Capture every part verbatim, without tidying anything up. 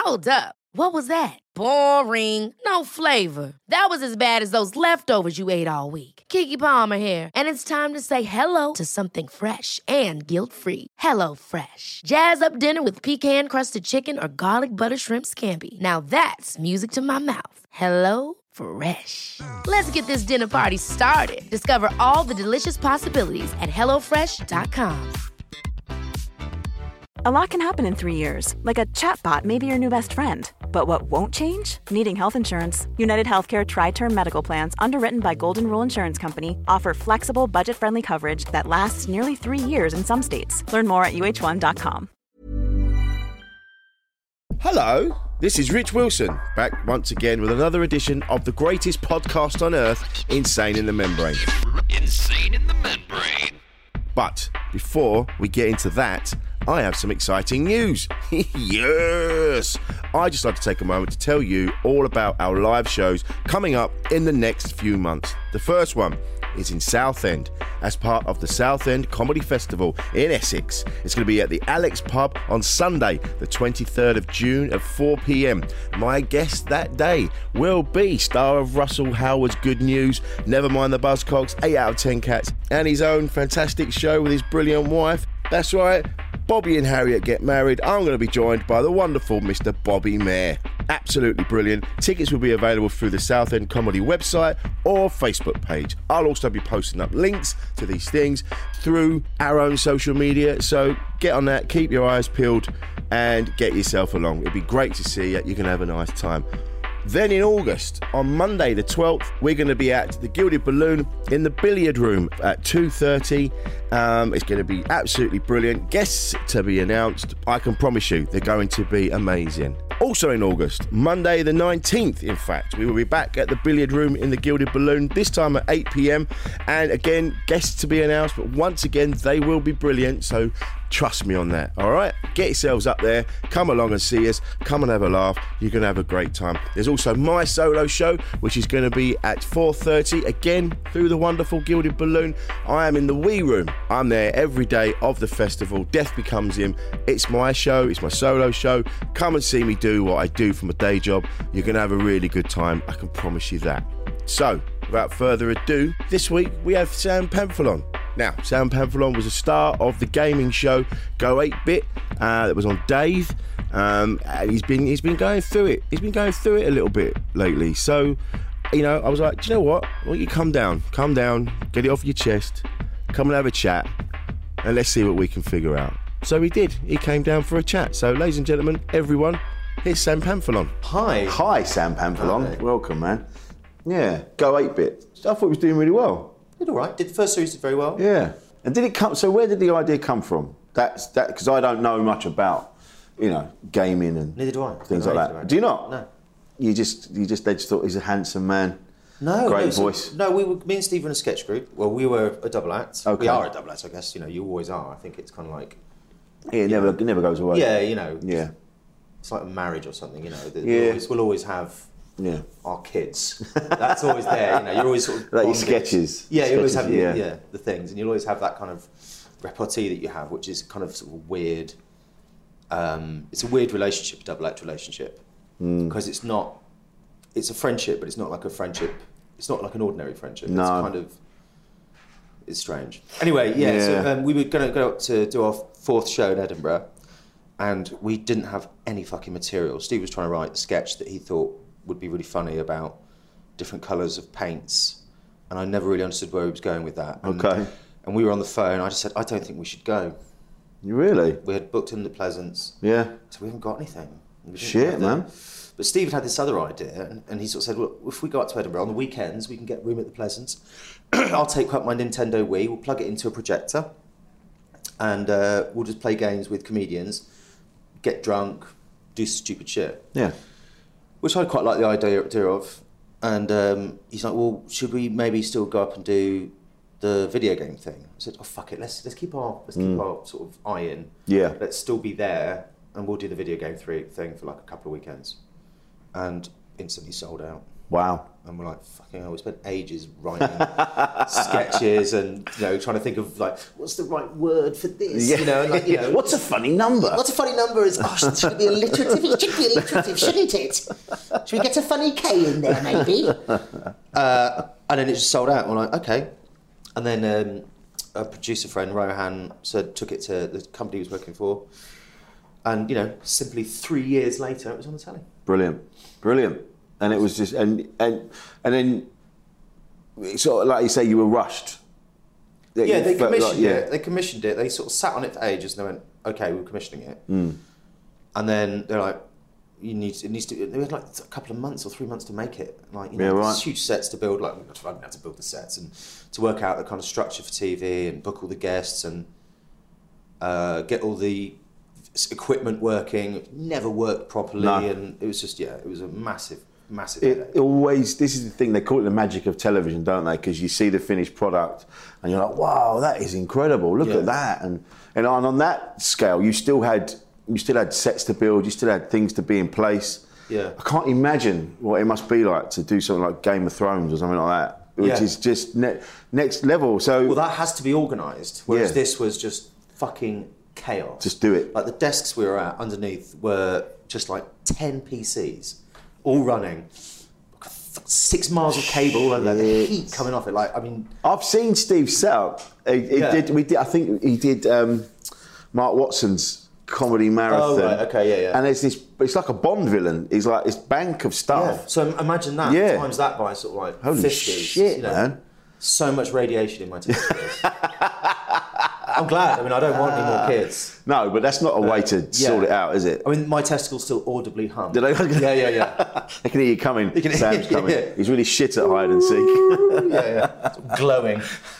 Hold up. What was that? Boring. No flavor. That was as bad as those leftovers you ate all week. Keke Palmer here, and it's time to say hello to something fresh and guilt-free. Hello Fresh. Jazz up dinner with pecan-crusted chicken or garlic butter shrimp scampi. Now that's music to my mouth. Hello Fresh. Let's get this dinner party started. Discover all the delicious possibilities at hello fresh dot com. A lot can happen in three years, like a chatbot may be your new best friend. But what won't change? Needing health insurance. United Healthcare Tri-Term Medical Plans, underwritten by Golden Rule Insurance Company, offer flexible, budget-friendly coverage that lasts nearly three years in some states. Learn more at U H one dot com. Hello, this is Rich Wilson, back once again with another edition of the greatest podcast on earth, Insane in the Membrane. Insane in the Membrane. But before we get into that, I have some exciting news. Yes! I just like to take a moment to tell you all about our live shows coming up in the next few months. The first one is in Southend as part of the Southend Comedy Festival in Essex. It's going to be at the Alex Pub on Sunday, the twenty-third of June at four p.m. My guest that day will be star of Russell Howard's Good News, Never Mind the Buzzcocks, eight out of ten Cats, and his own fantastic show with his brilliant wife. That's right, Bobby and Harriet Get Married. I'm going to be joined by the wonderful Mister Bobby Mayer. Absolutely brilliant. Tickets will be available through the Southend Comedy website or Facebook page. I'll also be posting up links to these things through our own social media, so get on that, keep your eyes peeled and get yourself along. It'd be great to see you. You can have a nice time. Then in August, on Monday the twelfth, we're going to be at the Gilded Balloon in the billiard room at two thirty. Um, it's going to be absolutely brilliant. Guests to be announced. I can promise you they're going to be amazing. Also in August, Monday the nineteenth, in fact, we will be back at the billiard room in the Gilded Balloon, this time at eight p.m. And again, guests to be announced, but once again, they will be brilliant, so trust me on that, all right? Get yourselves up there, come along and see us, come and have a laugh, you're going to have a great time. There's also my solo show, which is going to be at four thirty, again, through the wonderful Gilded Balloon. I am in the wee room. I'm there every day of the festival. Death Becomes Him. It's my show, it's my solo show. Come and see me do what I do from a day job. You're going to have a really good time, I can promise you that. So, without further ado, this week we have Sam Pamphilon. Now, Sam Pamphilon was a star of the gaming show Go eight bit uh, that was on Dave, um, and he's been he's been going through it. He's been going through it a little bit lately. So, you know, I was like, do you know what? Why don't you come down, come down, get it off your chest, come and have a chat, and let's see what we can figure out. So he did. He came down for a chat. So, ladies and gentlemen, everyone, here's Sam Pamphilon. Hi. Hi, Sam Pamphilon. Hi. Welcome, man. Yeah, Go eight bit. I thought he was doing really well. Did all right. Did the first series did very well. Yeah. And did it come? So where did the idea come from? That's that because I don't know much about, you know, gaming and Neither do I. things No, like neither that. do Do you not? No. You just you just they just thought he's a handsome man. No. Great no, so- voice. no, we were me and Steve were in a sketch group. Well, we were a double act. Okay. We are a double act, I guess. You know, you always are. I think it's kind of like. Yeah, it never it never goes away. Yeah, you know. Yeah. It's like a marriage or something. You know. That Yeah. We'll always, we'll always have. Yeah. Our kids. That's always there. You know, you're always sort of Like your bonded. sketches. Yeah, you always Sketches, have yeah. yeah. yeah the things, and you'll always have that kind of repartee that you have, which is kind of sort of weird. Um, it's a weird relationship, a double act relationship, because Mm. it's not. It's a friendship, but it's not like a friendship. It's not like an ordinary friendship. No. It's kind of. It's strange. Anyway, yeah. Yeah. So um, we were going to go up to do our fourth show in Edinburgh, and we didn't have any fucking material. Steve was trying to write a sketch that he thought would be really funny about different colours of paints, and I never really understood where he was going with that. And, Okay. And we were on the phone. I just said, I don't think we should go. You really? We had booked in the Pleasance, Yeah. so we haven't got anything. We didn't Shit, have the- man. But Steve had this other idea, and, and he sort of said, well, if we go up to Edinburgh on the weekends, we can get room at the Pleasance. I'll take up my Nintendo Wii, we'll plug it into a projector, and uh, we'll just play games with comedians, get drunk, do stupid shit. Yeah. Which I quite like the idea, idea of. And um, he's like, well, should we maybe still go up and do the video game thing? I said, oh, fuck it, let's let's keep our let's keep Mm. our sort of eye in. Yeah. Let's still be there, and we'll do the video game three thing for like a couple of weekends. And instantly sold out. Wow. And we're like, fucking hell, we spent ages writing sketches and, you know, trying to think of, like, what's the right word for this? Yeah. You know, and like, you know, what's a funny number? What's a funny number? Is oh, should it be alliterative? It should be alliterative, shouldn't it? Should we get a funny K in there, maybe? Uh, and then it just sold out. And we're like, okay. And then um, a producer friend, Rohan, said, took it to the company he was working for. And, you know, simply three years later, it was on the telly. Brilliant. Brilliant. And it was just, and and and then, sort of like you say, you were rushed. Yeah, they felt commissioned like, yeah. it. They commissioned it. They sort of sat on it for ages, and they went, "Okay, we're commissioning it." Mm. And then they're like, "You need it needs to." They had like a couple of months or three months to make it. Like, you know, Yeah, right. there's huge sets to build. Like, I didn't have to build the sets and to work out the kind of structure for T V and book all the guests and uh, get all the equipment working. It never worked properly, No. and it was just yeah, it was a massive. Massive It headache. always, this is the thing, they call it the magic of television, don't they? Because you see the finished product and you're like, wow, that is incredible. Look Yeah. at that. And and on, on that scale, you still had you still had sets to build, you still had things to be in place. Yeah. I can't imagine what it must be like to do something like Game of Thrones or something like that, which Yeah. is just ne- next level. So Well, that has to be organised, whereas Yeah. this was just fucking chaos. Just do it. Like the desks we were at underneath were just like ten P Cs, all running, six miles of cable and like the Shit. heat coming off it. Like, I mean, I've seen Steve set up. He, he Yeah. did. We did. I think he did um, Mark Watson's comedy marathon. Oh, right, okay, yeah, yeah. And there's this. It's like a Bond villain. He's like this bank of yeah. stuff. So imagine that Yeah. times that by sort of like Holy fifty. shit, you know, man. So much radiation in my testicles. I'm glad. I mean, I don't want any more kids. No, but that's not a way to yeah. sort it out, is it? I mean, my testicles still audibly hum. Did I- Yeah, yeah, yeah. They can hear you coming. can- Sam's coming. yeah. He's really shit at hide and seek. yeah, yeah. Sort of glowing.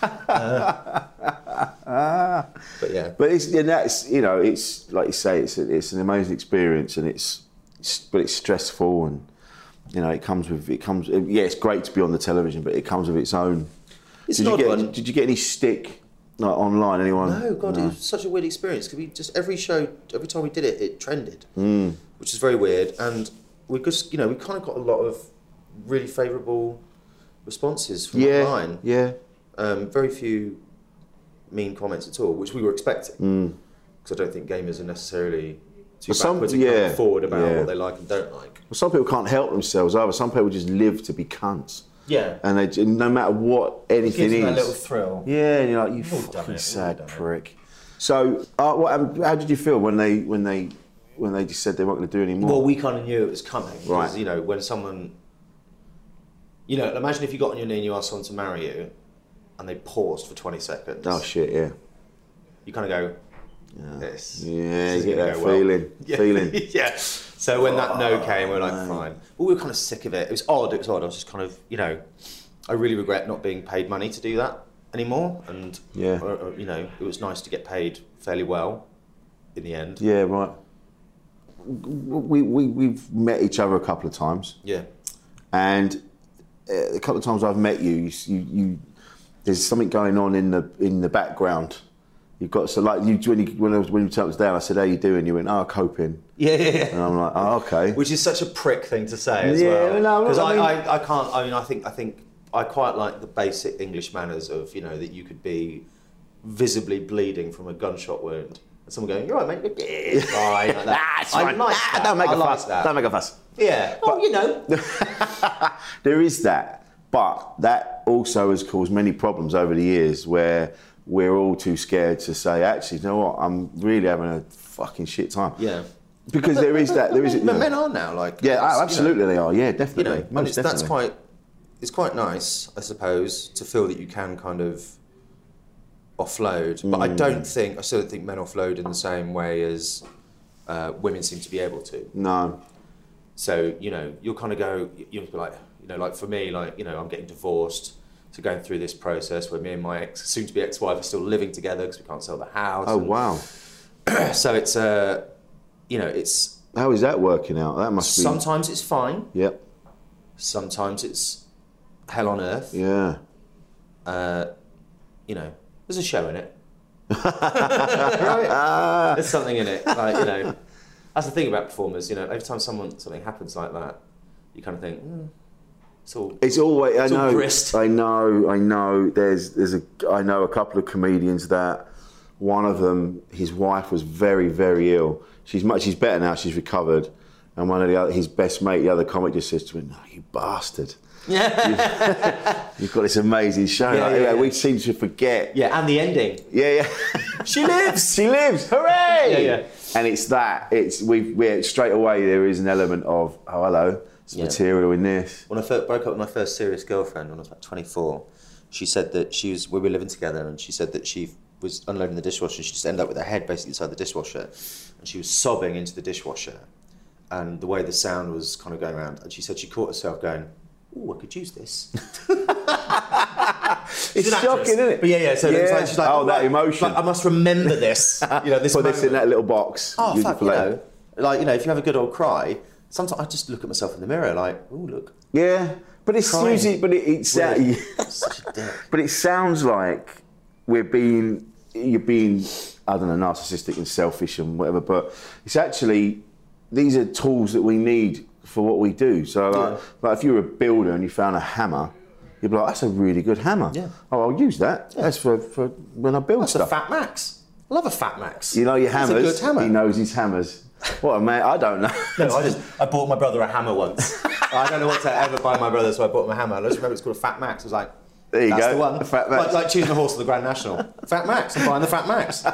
Uh, but yeah. But it's and that's you know it's like you say it's it's an amazing experience and it's, it's but it's stressful and you know it comes with it comes yeah it's great to be on the television but it comes with its own. It's did an you odd get one. did you get any stick like online? Anyone? No, God, it was such a weird experience because we just every show, every time we did it, it trended, Mm. which is very weird. And we just, you know, we kind of got a lot of really favourable responses from Yeah, online. yeah. Um, very few mean comments at all, which we were expecting because I don't think gamers are necessarily too Well, some- backwards and yeah, coming forward about yeah. what they like and don't like. Well, some people can't help themselves either. Some people just live to be cunts. Yeah. And they j- no matter what anything Gives them is. that little thrill. Yeah, and you're like, you We've all done fucking it, we've all sad done it. prick. So, uh, what, um, how did you feel when they when they when they just said they weren't going to do any more? Well, we kind of knew it was coming. Because, Right. you know, when someone... You know, imagine if you got on your knee and you asked someone to marry you and they paused for twenty seconds. oh shit, yeah, You kind of go, this. yeah, this you isn't get that gonna go well. feeling, Yeah. feeling. yeah. So when that no came, we were like, fine. Well, we were kind of sick of it. It was odd, it was odd. I was just kind of, you know, I really regret not being paid money to do that anymore. And, Yeah. uh, uh, you know, it was nice to get paid fairly well in the end. Yeah, right. We we we've met each other a couple of times, Yeah. and uh, a couple of times I've met you, you, you, you there's something going on in the in the background. You've got so like you when you when I was when you turned us down, I said, "How you doing?" You went, "Oh, coping," Yeah, yeah, and yeah. I'm like, "Oh, okay." Which is such a prick thing to say as Yeah, well. no, Because I I, mean- I, I can't. I mean, I think I think I quite like the basic English manners of, you know, that you could be visibly bleeding from a gunshot wound, and someone going, "You're right, mate. Yeah, it's fine." Like that. Ah, it's I fine. like Ah, that. Don't make I a like fuss. that. Don't make a fuss. Yeah. Well, you know. There is that, but that also has caused many problems over the years where we're all too scared to say, actually, you know what, I'm really having a fucking shit time. Yeah. Because there is that, there is. You But know, men are now like. yeah, it's, you know, absolutely they are. Yeah, You definitely. know, and Most it's, definitely. that's quite. It's quite nice, I suppose, to feel that you can kind of offload. But I Mm. don't think I still don't think men offload in the same way as uh, women seem to be able to. No. So, you know, you'll kind of go, you'll be like, you know, like for me, like, you know, I'm getting divorced, so going through this process where me and my ex, soon-to-be ex-wife are still living together because we can't sell the house. Oh, and wow. So it's, uh, you know, it's, How is that working out? That must be. sometimes it's fine, Yep. sometimes it's hell on earth. Yeah. Uh, you know, there's a show in it. Right? There's something in it, like, you know. That's the thing about performers, you know, every time someone something happens like that, you kind of think, mm, It's all. It's always. I It's all know. grist. I know. I know. There's. There's a. I know a couple of comedians that. One of them, his wife was very, very ill. She's much. She's better now. She's recovered. And one of the other, his best mate, the other comic, just says to him, "No, you bastard! Yeah. You've got this amazing show. Yeah, Like, yeah, yeah. We seem to forget. Yeah, and the ending. Yeah, yeah. She lives. She lives. Hooray! Yeah, yeah. And it's that. It's we. We straight away there is an element of oh hello, it's Yeah. material in this. When I first broke up with my first serious girlfriend when I was about twenty-four, she said that she was we were living together, and she said that she was unloading the dishwasher. She just ended up with her head basically inside the dishwasher, and she was sobbing into the dishwasher, and the way the sound was kind of going around, and she said she caught herself going, "Oh, I could use this." It's shocking, isn't it? But yeah, yeah. So Yeah. it's like, she's like, Oh, that right, emotion. Like, I must remember this. You know, this. Put this in moment. that little box. Oh, Use it fuck, for you later. know, like you know, if you have a good old cry, sometimes I just look at myself in the mirror, like, oh look, Yeah, but it's Crying. usually, but it, it's Really? Such a dick. but it sounds like we're being, you're being, I don't know, narcissistic and selfish and whatever. But it's actually, these are tools that we need for what we do. So, like, Yeah. like if you were a builder and you found a hammer, you'd be like, that's a really good hammer. Yeah. Oh, I'll use that. That's for, for when I build That's a stuff. Fat Max. I love a Fat Max. You know your That's hammers. a good hammer. He knows his hammers. What a man! I don't know. No, I just I bought my brother a hammer once. I don't know what to ever buy my brother, so I bought him a hammer. I just remember it's called a Fat Max. I was like, There you that's go, the one. a Fat Max. Like, like choosing a horse for the Grand National. Fat Max. I'm buying the Fat Max.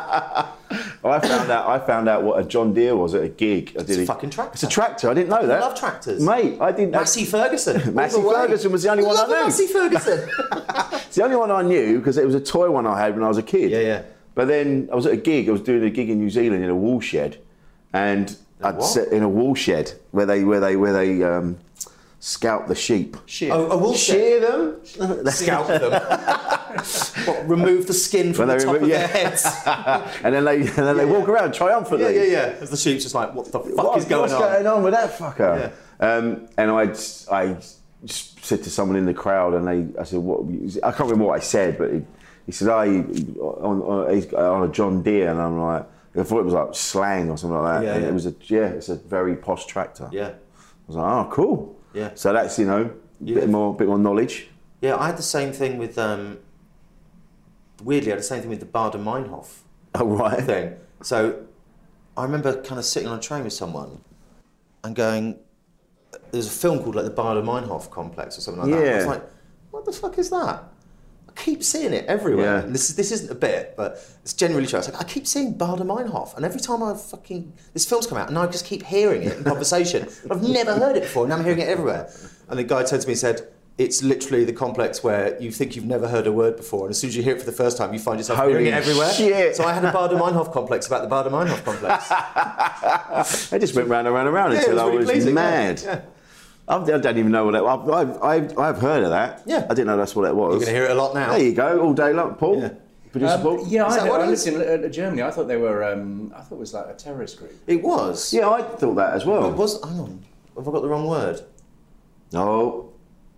I found out. I found out what a John Deere was at a gig. I did It's a it- fucking tractor. It's a tractor. I didn't know that. I love tractors. mate. I didn't. Massey Ferguson. Massey all the way. Ferguson was the only one I love a knew. Massey Ferguson. It's the only one I knew because it was a toy one I had when I was a kid. Yeah, yeah. But then I was at a gig. I was doing a gig in New Zealand in a wool shed, and I'd what? sit in a wool shed where they where they where they um, scalp the sheep. Shear. Oh, a wool shed. Shear them. Scalp them. What, remove the skin from When the they top remove- of yeah. their heads. and then they and then they walk around triumphantly. Yeah, yeah, yeah. As the sheep's just like, what the fuck What- is going what's on? going on with that fucker? Um, and I, I just said to someone in the crowd, and they, I said, "What?" I can't remember what I said, but he, he said, "Oh, he, he- on, on, he's on a John Deere," and I'm like, I thought it was like slang or something like that. Yeah, and yeah. it was a yeah, it's a very posh tractor. Yeah. I was like, "Oh, cool." Yeah. So that's you know, a Yeah. bit more, bit more knowledge. Yeah, I had the same thing with, um, weirdly, I had the same thing with the Bader-Meinhof Oh right. thing. So I remember kind of sitting on a train with someone and going, there's a film called like the Bader-Meinhof Complex or something like that. And I was Yeah. like, what the fuck is that? I keep seeing it everywhere. Yeah. And this, is, this isn't a bit, but it's generally true. I was like, I keep seeing Bader-Meinhof, and every time I fucking, this film's come out, and I just keep hearing it in conversation. I've never heard it before, and I'm hearing it everywhere. And the guy turned to me and said, it's literally the complex where you think you've never heard a word before, and as soon as you hear it for the first time, you find yourself Holy hearing it everywhere. shit. So I had a Bader-Meinhof complex about the Bader-Meinhof complex. I just went round and round and round Yeah, it until was I really was pleasing, yeah. mad. Yeah. I've, I don't even know what that. I've, I've, I've, I've heard of that. Yeah. I didn't know that's what it was. You're going to hear it a lot now. There you go, all day long. Paul, Yeah. producer Um, Paul. yeah, Is I, that what I it lived is? in uh, Germany. I thought they were. Um, I thought it was like a terrorist group. It was. Yeah, I thought that as well. It was. Hang on. Have I got the wrong word? No,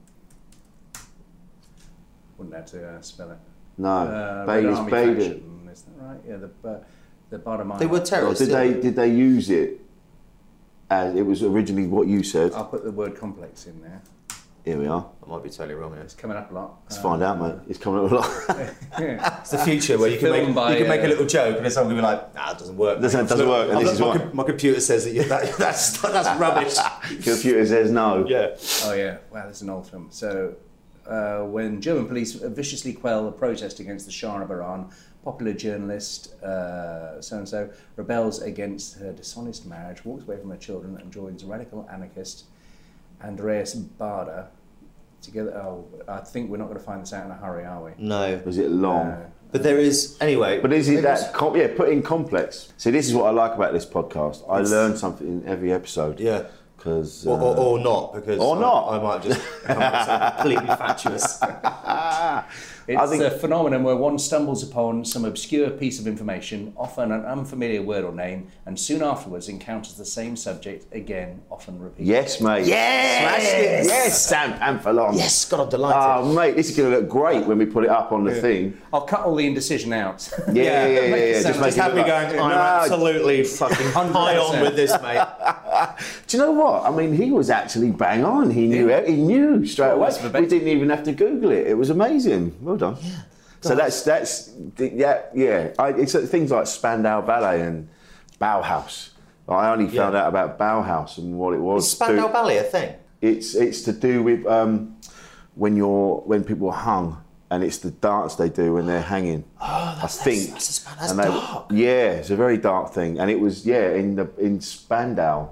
Wouldn't have to uh, spell it. no. Uh, Red Red is Army Baden. faction, isn't that right? Yeah, the uh, the Bader-Meinhof. They were Or terrorists. did they? didn't Did they use it as it was originally what you said? I'll put the word complex in there. Here we are. I might be totally wrong here. It's coming up a lot. Let's find out, mate. It's coming up a lot. Yeah. It's the future where you can Film make by, you can make a uh, little joke and then someone can be like, "Nah, it doesn't work." Doesn't- mate." doesn't work, and I'm this like, is my, why. com- my computer says that you, that, that's that's rubbish. Computer says no. Yeah. Oh yeah, wow, that's an old film. So, uh, when German police viciously quell a protest against the Shah of Iran, popular journalist uh, so and so rebels against her dishonest marriage, walks away from her children, and joins radical anarchist Andreas Bader. Together, oh, I think we're not going to find this out in a hurry, are we? No. Was it long? No. But there is anyway. But is maybe it it's- that? Com- yeah, put in complex. See, this is what I like about this podcast. I It's- learn something in every episode. Yeah. Because. Or, or, or not, because Or I, not. I might just come up with something completely fatuous. It's think- a phenomenon where one stumbles upon some obscure piece of information, often an unfamiliar word or name, and soon afterwards encounters the same subject again, often repeated. Yes, mate. Yes! Smashed it. Yes, Sam Pamphilon. Yes, God, I'm delighted. Oh, mate, this is going to look great when we put it up on the thing. I'll cut all the indecision out. Yeah, yeah, yeah, yeah. Make it yeah. sound Just make Just it have me look going, like- I'm No, absolutely fucking high on with this, mate. Do you know what? I mean, he was actually bang on. He knew Yeah. it. He knew straight Well, away. that's the We best. didn't even have to Google it. It was amazing. Well done. Yeah. So that's that's yeah yeah. I, it's things like Spandau Ballet and Bauhaus. I only found Yeah. out about Bauhaus and what it was. Is Spandau to- Ballet a thing? It's it's to do with um, when you're when people are hung. And it's the dance they do when they're hanging. Oh, that's, I think. that's, that's, a Span- that's And they- dark. Yeah, it's a very dark thing, and it was yeah in the in Spandau.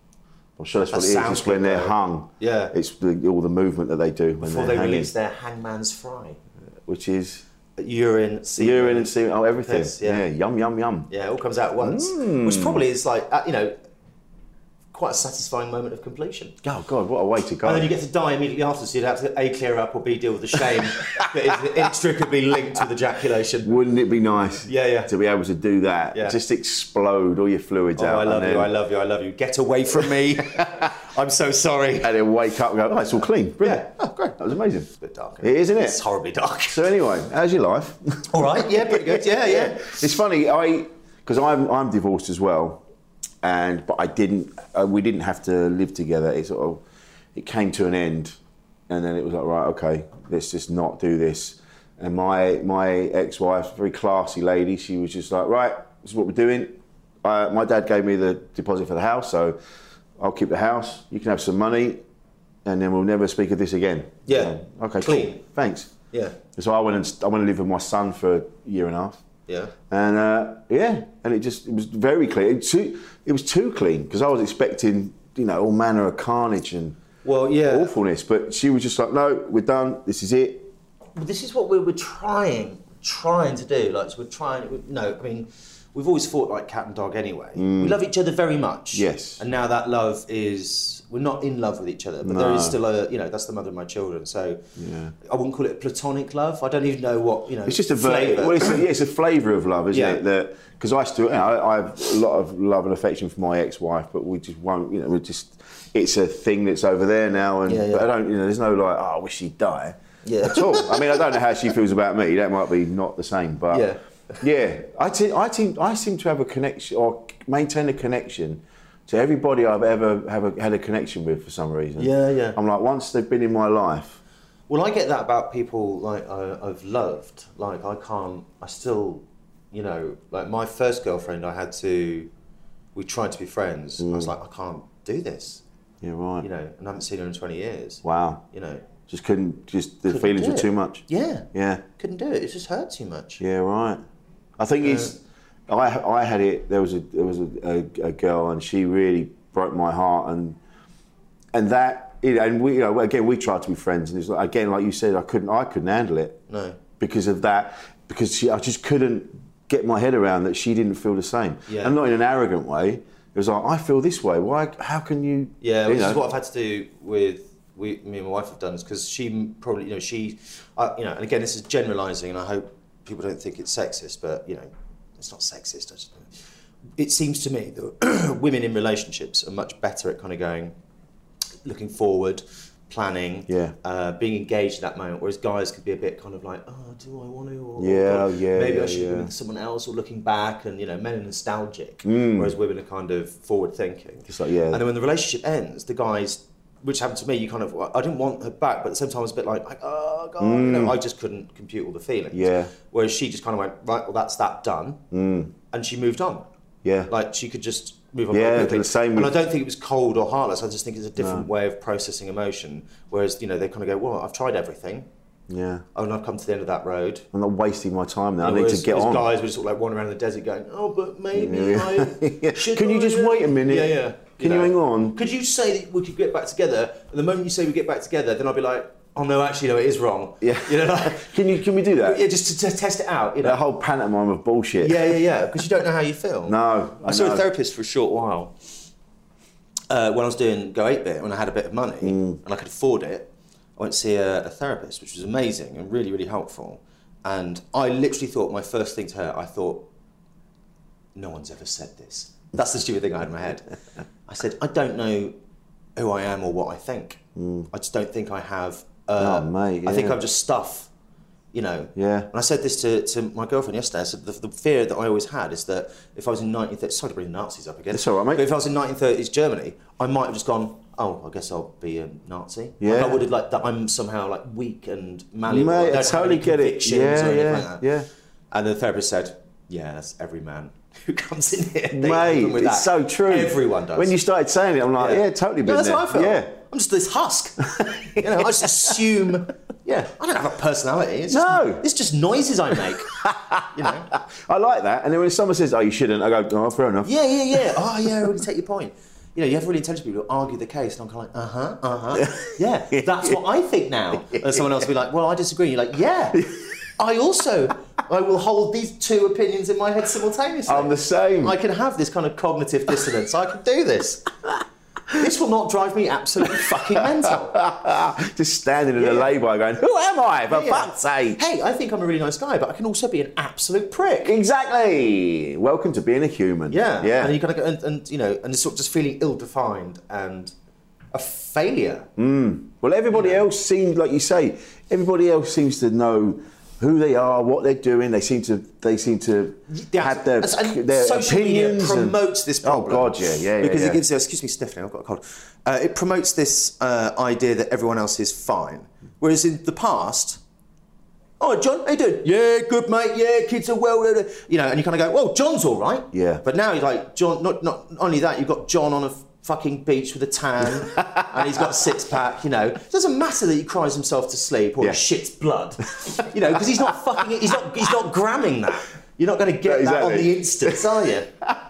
I'm sure that's what That it is. sounds It's when good, they're though. hung. Yeah. It's the, all the movement that they do when Before they're they hanging, release their Hangman's Fry. which is Urine, semen. urine and semen. Oh, everything. Piss, yeah. yeah, yum yum yum. Yeah, it all comes out at once. Mm. Which probably is like, uh, you know, quite a satisfying moment of completion. Oh God, what a way to go! And then you get to die immediately after, so you'd have to A, clear up, or B, deal with the shame that is inextricably linked with ejaculation. Wouldn't it be nice? Yeah, yeah. To be able to do that, Yeah. just explode all your fluids Oh, out. I love and you, then, I love you, I love you. Get away from me. I'm so sorry. And then wake up and go, oh, it's all clean. Brilliant. Yeah. Oh, great. That was amazing. It's a bit dark. It is, isn't it? It's horribly dark. So anyway, how's your life? All right, yeah, pretty good. Yeah, yeah. It's funny, I because I'm I'm divorced as well, and but I didn't. Uh, we didn't have to live together. It sort of it came to an end, and then it was like, right, okay, let's just not do this. And my my ex-wife, very classy lady, she was just like, right, this is what we're doing. Uh, my dad gave me the deposit for the house, so I'll keep the house. You can have some money, and then we'll never speak of this again. Yeah. So, okay, Clean. cool. Thanks. Yeah, So I went and I went to live with my son for a year and a half. yeah. And uh, yeah, and it just it was very clean. It, too, it was too clean because I was expecting, you know, all manner of carnage and Well, yeah. awfulness. But she was just like, no, we're done. This is it. Well, this is what we were trying, trying to do. Like, so we're trying. we- No, I mean, we've always fought like cat and dog anyway. We love each other very much. Yes. And now that love is, we're not in love with each other, but there is still a, you know, that's the mother of my children. So Yeah. I wouldn't call it platonic love. I don't even know what, you know. It's just a ver- flavour. well, it's a, yeah, it's a flavour of love, isn't Yeah. it? That because I still, you know, I, I have a lot of love and affection for my ex-wife, but we just won't, you know, we just it's a thing that's over there now, and Yeah, yeah. but I don't, you know, there's no like, oh, I wish she'd die. Yeah. At all. I mean, I don't know how she feels about me. That might be not the same, but Yeah. yeah, I think I think I seem to have a connection or maintain a connection to everybody I've ever have a, had a connection with for some reason. Yeah, yeah. I'm like, once they've been in my life, Well, I get that about people like I, I've loved. Like I can't. I still, you know, like my first girlfriend, I had to. We tried to be friends. I was like, I can't do this. yeah, right. You know, and I haven't seen her in twenty years. Wow. You know. Just couldn't. Just the Couldn't feelings do were it. too much. Yeah. Yeah. Couldn't do it. It just hurt too much. Yeah, right. I think it's. I I had it. There was a there was a, a, a girl, and she really broke my heart, and and that you know, and we you know again we tried to be friends, and it's like, again like you said, I couldn't I couldn't handle it. No. Because of that, because she I just couldn't get my head around that she didn't feel the same, Yeah. and not in an arrogant way. It was like I feel this way. Why? How can you? Yeah, you which know? is what I've had to do with we, me and my wife have done is because she probably, you know, she, uh, you know, and again, this is generalising, and I hope people don't think it's sexist, but you know, it's not sexist. I just, it seems to me that women in relationships are much better at kind of going, looking forward, planning, Yeah. uh, being engaged at that moment, whereas guys could be a bit kind of like, oh, do I want to? Or, Yeah, or yeah, maybe yeah, I should yeah. be with someone else, or looking back, and you know, men are nostalgic, Mm. whereas women are kind of forward thinking. Just like, yeah. And then when the relationship ends, the guys, which happened to me, you kind of, I didn't want her back, but at the same time I was a bit like, like oh God, you know, I just couldn't compute all the feelings. Mm. Yeah. Whereas she just kind of went, right, well, that's that done. Mm. And she moved on. Yeah. Like she could just move on. Yeah, very they're quickly. the same And I with- don't think it was cold or heartless. I just think it's a different way of processing emotion. Whereas, you know, they kind of go, well, I've tried everything. Yeah. Oh, and I've come to the end of that road. I'm not wasting my time now. I You know, need whereas- to get whereas on. guys were just sort of like wandering around the desert going, oh, but maybe Yeah. I should Can you I, just uh, wait a minute? Yeah, yeah. Can you hang on? Could you say that we could get back together? And the moment you say we get back together, then I'll be like, oh no, actually, no, it is wrong. Yeah. You know, like, Can you? Can we do that? yeah, just to, to test it out. You know. That whole pantomime of bullshit. Yeah, yeah, yeah. Because you don't know how you feel. No, I, I saw know. a therapist for a short while uh, when I was doing Go eight bit, when I had a bit of money Mm. and I could afford it. I went to see a, a therapist, which was amazing and really, really helpful. And I literally thought, my first thing to her, I thought, no one's ever said this. That's the stupid thing I had in my head. I said, I don't know who I am or what I think. I just don't think I have. Uh, Oh, mate, I think yeah. I'm just stuff. You know, Yeah. and I said this to, to my girlfriend yesterday. I said the, the fear that I always had is that if I was in nineteen thirties, sorry to bring the Nazis up again. It's all right, mate. But if I was in nineteen thirties Germany, I might have just gone, oh, I guess I'll be a Nazi. Yeah. Like I would have like that. I'm somehow like weak and malleable. Mate, I don't have totally any get it. convictions Yeah, or anything yeah, like that. yeah. And the therapist said, yeah, that's every man who comes in here. They Mate, come with it's that. so true. Everyone does. When you started saying it, I'm like, yeah, totally been Yeah, that's there. how I felt. Yeah. I'm just this husk. you know, I just assume. Yeah, I don't have a personality. It's just, No. it's just noises I make. you know. I like that. And then when someone says, oh, you shouldn't, I go, oh, fair enough. Yeah, yeah, yeah. Oh, yeah. I really take your point. You know, you have really intelligent people who argue the case, and I'm kind of like, uh huh, uh huh. Yeah, that's what I think now. And someone else will be like, well, I disagree. You're like, yeah. I also, I will hold these two opinions in my head simultaneously. I'm the same. I can have this kind of cognitive dissonance. I can do this. This will not drive me absolutely fucking mental. Just standing in Yeah. a lay-by going, who am I, for Yeah. fuck's sake? Hey, I think I'm a really nice guy, but I can also be an absolute prick. Exactly. Welcome to being a human. Yeah, Yeah. And you gotta go, and, and you know, and it's sort of just feeling ill-defined and a failure. Well, everybody Yeah. else seems, like you say, everybody else seems to know who they are, what they're doing. They seem to, they seem to Yeah, have their, and their social media opinions. and- promotes this problem. Oh God, yeah, yeah, yeah. Because yeah. it gives, excuse me, sniffling, I've got a cold. Uh, it promotes this uh, idea that everyone else is fine, whereas in the past, oh, John, how you doing? Yeah, good, mate. Yeah, kids are well. You know, and you kind of go, well, John's all right. Yeah. But now you're like, John. Not not only that, you've got John on a fucking beach with a tan, and he's got a six pack. You know, it doesn't matter that he cries himself to sleep or Yeah. he shits blood. You know, because he's not fucking. He's not. He's not gramming that. You're not going to get No, that on exactly. the instance, are you?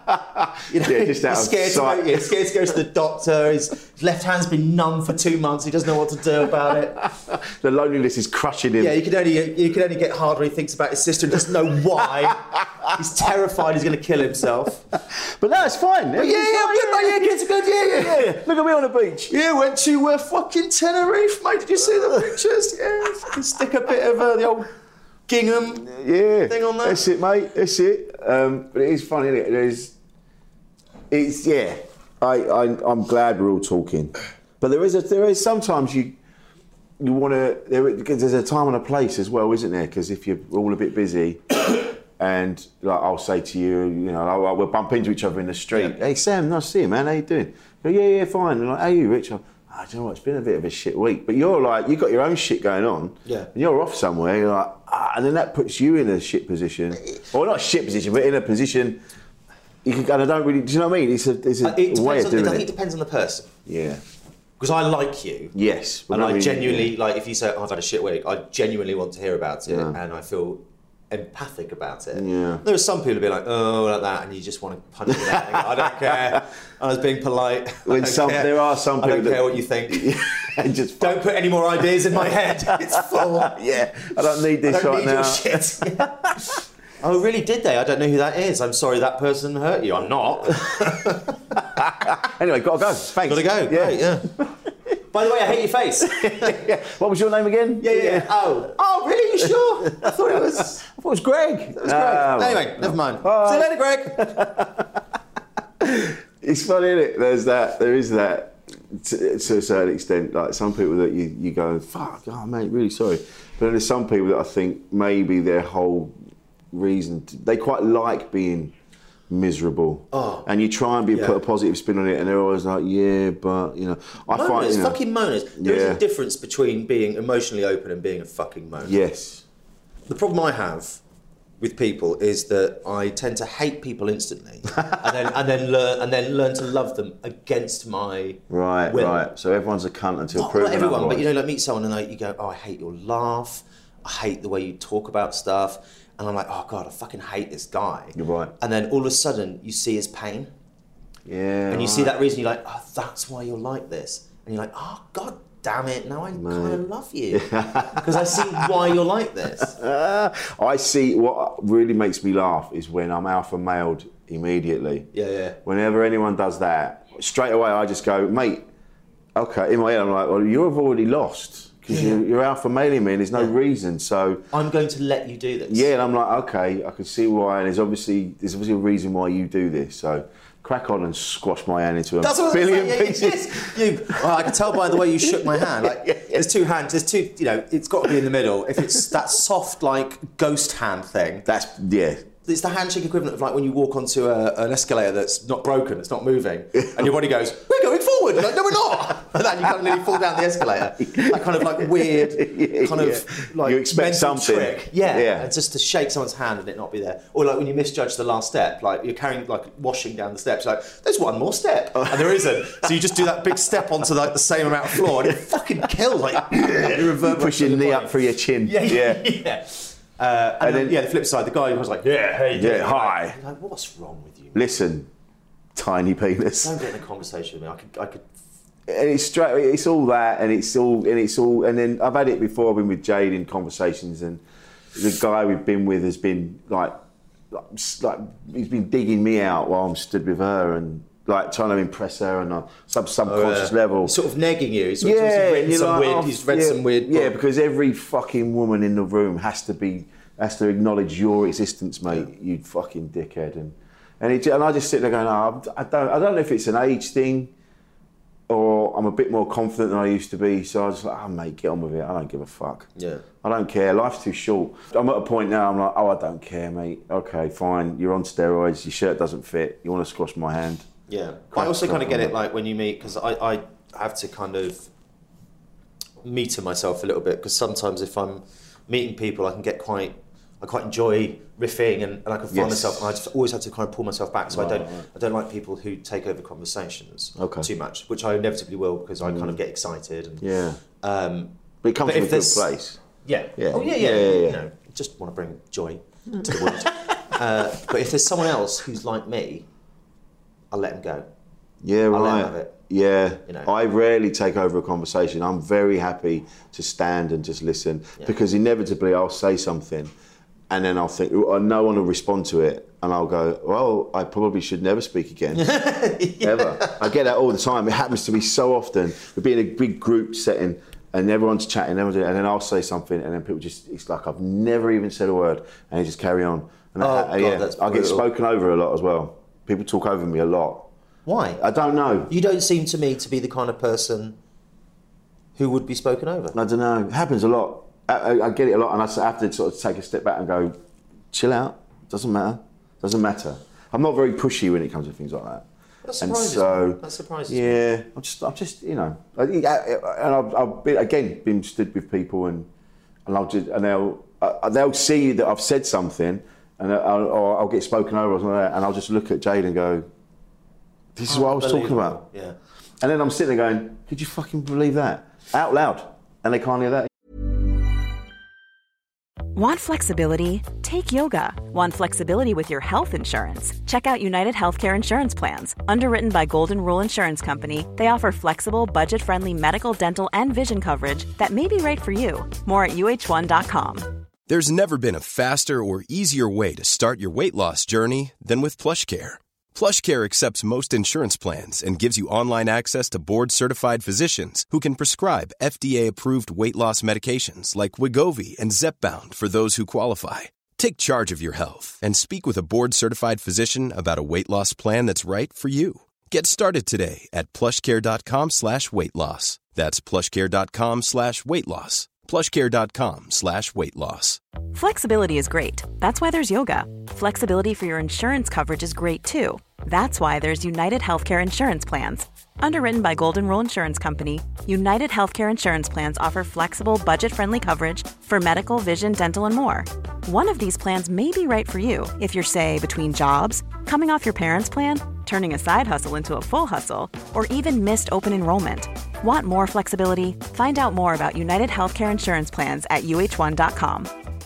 You know, Yeah, just out he's of scared to, sight. go, yeah, scared to go to the doctor. His, his left hand's been numb for two months. He doesn't know what to do about it. The loneliness is crushing him. Yeah, you can only you can only get hard when he thinks about his sister and doesn't know why. He's terrified he's going to kill himself. But no, it's fine. Yeah, yeah, I'm good, mate. Yeah, kids are good. Yeah, yeah, yeah. Look at me on the beach. Yeah, went to uh, fucking Tenerife, mate. Did you see the pictures? Yeah, fucking stick a bit of uh, the old gingham Yeah, thing on that. that's it, mate. That's it. Um, but it is funny, isn't it? There's, it's yeah. I, I I'm glad we're all talking, but there is a there is sometimes you you want to there because there's a time and a place as well, isn't there? Because if you're all a bit busy, and like I'll say to you, you know, I'll, we'll bump into each other in the street. Yeah. Hey Sam, nice to see you, man. How you doing? Go, yeah, yeah, fine. And like, how you, Rich? I'm, oh, do you know what? It's been a bit of a shit week. But you're like, you've got your own shit going on. Yeah. And you're off somewhere. You're like, ah, and then that puts you in a shit position, or not a shit position, but in a position. You can, and I don't really. Do you know what I mean? It's a, it's a Uh, it way depends of on, doing I think it. it depends on the person. Yeah. Because I like you. Yes. but And not I really- genuinely, like, if you say, oh, I've had a shit week, I genuinely want to hear about it, Yeah. and I feel empathic about it. Yeah. There are some people who be like, oh, like that, and you just want to punch it out. I don't care. I was being polite. I When don't some- care. there are some I don't people that- care what you think. and just Don't put any more ideas in my head. It's full. yeah. I don't need I this don't right need now. your shit. Oh, really? Did they? I don't know who that is. I'm sorry that person hurt you. I'm not. Anyway, gotta go. Thanks. Gotta go. Yeah. Great, yeah. By the way, I hate your face. yeah. What was your name again? Yeah, yeah, yeah. Oh, oh, really? You sure? I thought it was. I thought it was Greg. It was Greg. Anyway, never mind. Bye. See you later, Greg. It's funny, isn't it? There's that. There is that to, to a certain extent. Like some people that you you go, fuck, oh mate, really sorry. But then there's some people that I think maybe their whole reason to, they quite like being miserable. Oh. And you try and be Yeah. put a positive spin on it, and they're always like, yeah, but you know, I Moaners, find you know, fucking moaners. There is Yeah. a difference between being emotionally open and being a fucking moaner. yes, The problem I have with people is that I tend to hate people instantly, and then and then learn and then learn to love them against my right, will. right. So everyone's a cunt until Not, proven not everyone, but otherwise. you know, like meet someone and like, you go, oh, I hate your laugh, I hate the way you talk about stuff, and I'm like, oh god, I fucking hate this guy. You're right. And then all of a sudden, you see his pain, yeah, and you see right. that reason, you're like, oh, that's why you're like this, and you're like, oh god damn it, now I kind of love you because I see why you're like this. Uh, I see what really makes me laugh is when I'm alpha mailed immediately. Yeah, yeah. Whenever anyone does that, straight away I just go, mate, okay, in my head I'm like, well, you've already lost because Yeah. you're, you're alpha mailing me and there's no Yeah. reason. So, I'm going to let you do this. yeah, and I'm like, okay, I can see why, and there's obviously, there's obviously a reason why you do this. So, crack on and squash my hand into a That's what billion I was saying. pieces. Yeah, you, well, I can tell by the way you shook my hand. Like, yeah, yeah. There's two hands. There's two. You know, it's got to be in the middle. If it's that soft, like ghost hand thing. That's yeah. It's the handshake equivalent of like when you walk onto a, an escalator that's not broken, it's not moving, and your body goes, "We're going forward." You're like, no, we're not. And then you kind of nearly fall down the escalator. That kind of like weird, yeah, kind of yeah. like you expect mental something. trick. Yeah, yeah. and just to shake someone's hand and it not be there, or like when you misjudge the last step, like you're carrying like washing down the steps, like there's one more step, and there isn't. So you just do that big step onto like the same amount of floor, and it fucking kills. Like you reverberate push your through the knee body. up through your chin. Yeah, yeah. yeah. yeah. Uh, and, And then, then- yeah, the flip side, the guy who was like, yeah, hey, Yeah, yeah, hi. Like, like, what's wrong with you? Man? Listen, tiny penis. Don't get in a conversation with me. I could, I could. And it's straight. It's all that, and it's all, and it's all, and then I've had it before. I've been with Jade in conversations, and the guy we've been with has been like, like, like he's been digging me out while I'm stood with her, and like trying to impress her on a sub subconscious uh, level. Sort of negging you. He's sort Yeah, of he's written you're some like, weird. oh, He's read yeah, some weird. Yeah, book. because every fucking woman in the room has to be has to acknowledge your existence, mate. Yeah. You fucking dickhead, and and, it, and I just sit there going, oh, I don't, I don't know if it's an age thing, or I'm a bit more confident than I used to be. So I was like, oh mate, get on with it. I don't give a fuck. Yeah. I don't care. Life's too short. I'm at a point now. I'm like, oh, I don't care, mate. Okay, fine. You're on steroids. Your shirt doesn't fit. You want to squash my hand. Yeah. But I also kind of get it, like when you meet, because I, I have to kind of meter myself a little bit, because sometimes if I'm meeting people, I can get quite. I quite enjoy riffing, and, and I can find Yes. myself, and I just always have to kind of pull myself back. So Right, I don't, right. I don't like people who take over conversations Okay. too much, which I inevitably will because I kind of get excited. And, Yeah. Um, But it comes But from if a good there's- place. yeah. Yeah. Oh yeah, yeah. Yeah, yeah, yeah. You know, just want to bring joy to the world. uh, but if there's someone else who's like me, I'll let him go. Yeah, I'll let right. him have it. Yeah, You know. I rarely take over a conversation. I'm very happy to stand and just listen because inevitably I'll say something and then I'll think, oh, no one will respond to it. And I'll go, well, I probably should never speak again. Ever. I get that all the time. It happens to me so often. We'll be in a big group setting and everyone's chatting, everyone's doing, and then I'll say something and then people just, it's like I've never even said a word and they just carry on. And Oh, I, God, yeah, that's I get brutal. spoken over a lot as well. People talk over me a lot. Why? I don't know. You don't seem to me to be the kind of person who would be spoken over. I don't know. It happens a lot. I, I, I get it a lot, and I have to sort of take a step back and go, chill out. Doesn't matter. Doesn't matter. I'm not very pushy when it comes to things like that. That And surprises so, me. That surprises me. yeah, I'm just, I'm just, you know, I, I, and I've, I've been, again been stood with people, and and I'll just, and they'll, uh, they'll see that I've said something, and I'll, or I'll get spoken over or something like that, and I'll just look at Jade and go, this is what I was talking about. Yeah. And then I'm sitting there going, could you fucking believe that? Out loud. And they can't hear that. Want flexibility? Take yoga. Want flexibility with your health insurance? Check out United Healthcare Insurance Plans. Underwritten by Golden Rule Insurance Company, they offer flexible, budget-friendly medical, dental, and vision coverage that may be right for you. More at U H one dot com. There's never been a faster or easier way to start your weight loss journey than with PlushCare. PlushCare accepts most insurance plans and gives you online access to board-certified physicians who can prescribe F D A-approved weight loss medications like Wegovy and Zepbound for those who qualify. Take charge of your health and speak with a board-certified physician about a weight loss plan that's right for you. Get started today at plushcare.com slash weight loss. That's plushcare.com slash weight loss. plushcare.com slash weight loss. Flexibility is great. That's why there's yoga. Flexibility for your insurance coverage is great too. That's why there's United Healthcare Insurance Plans. Underwritten by Golden Rule Insurance Company, United Healthcare Insurance Plans offer flexible, budget-friendly coverage for medical, vision, dental, and more. One of these plans may be right for you if you're, say, between jobs, coming off your parents' plan, turning a side hustle into a full hustle, or even missed open enrollment. Want more flexibility? Find out more about United Healthcare Insurance Plans at U H one dot com.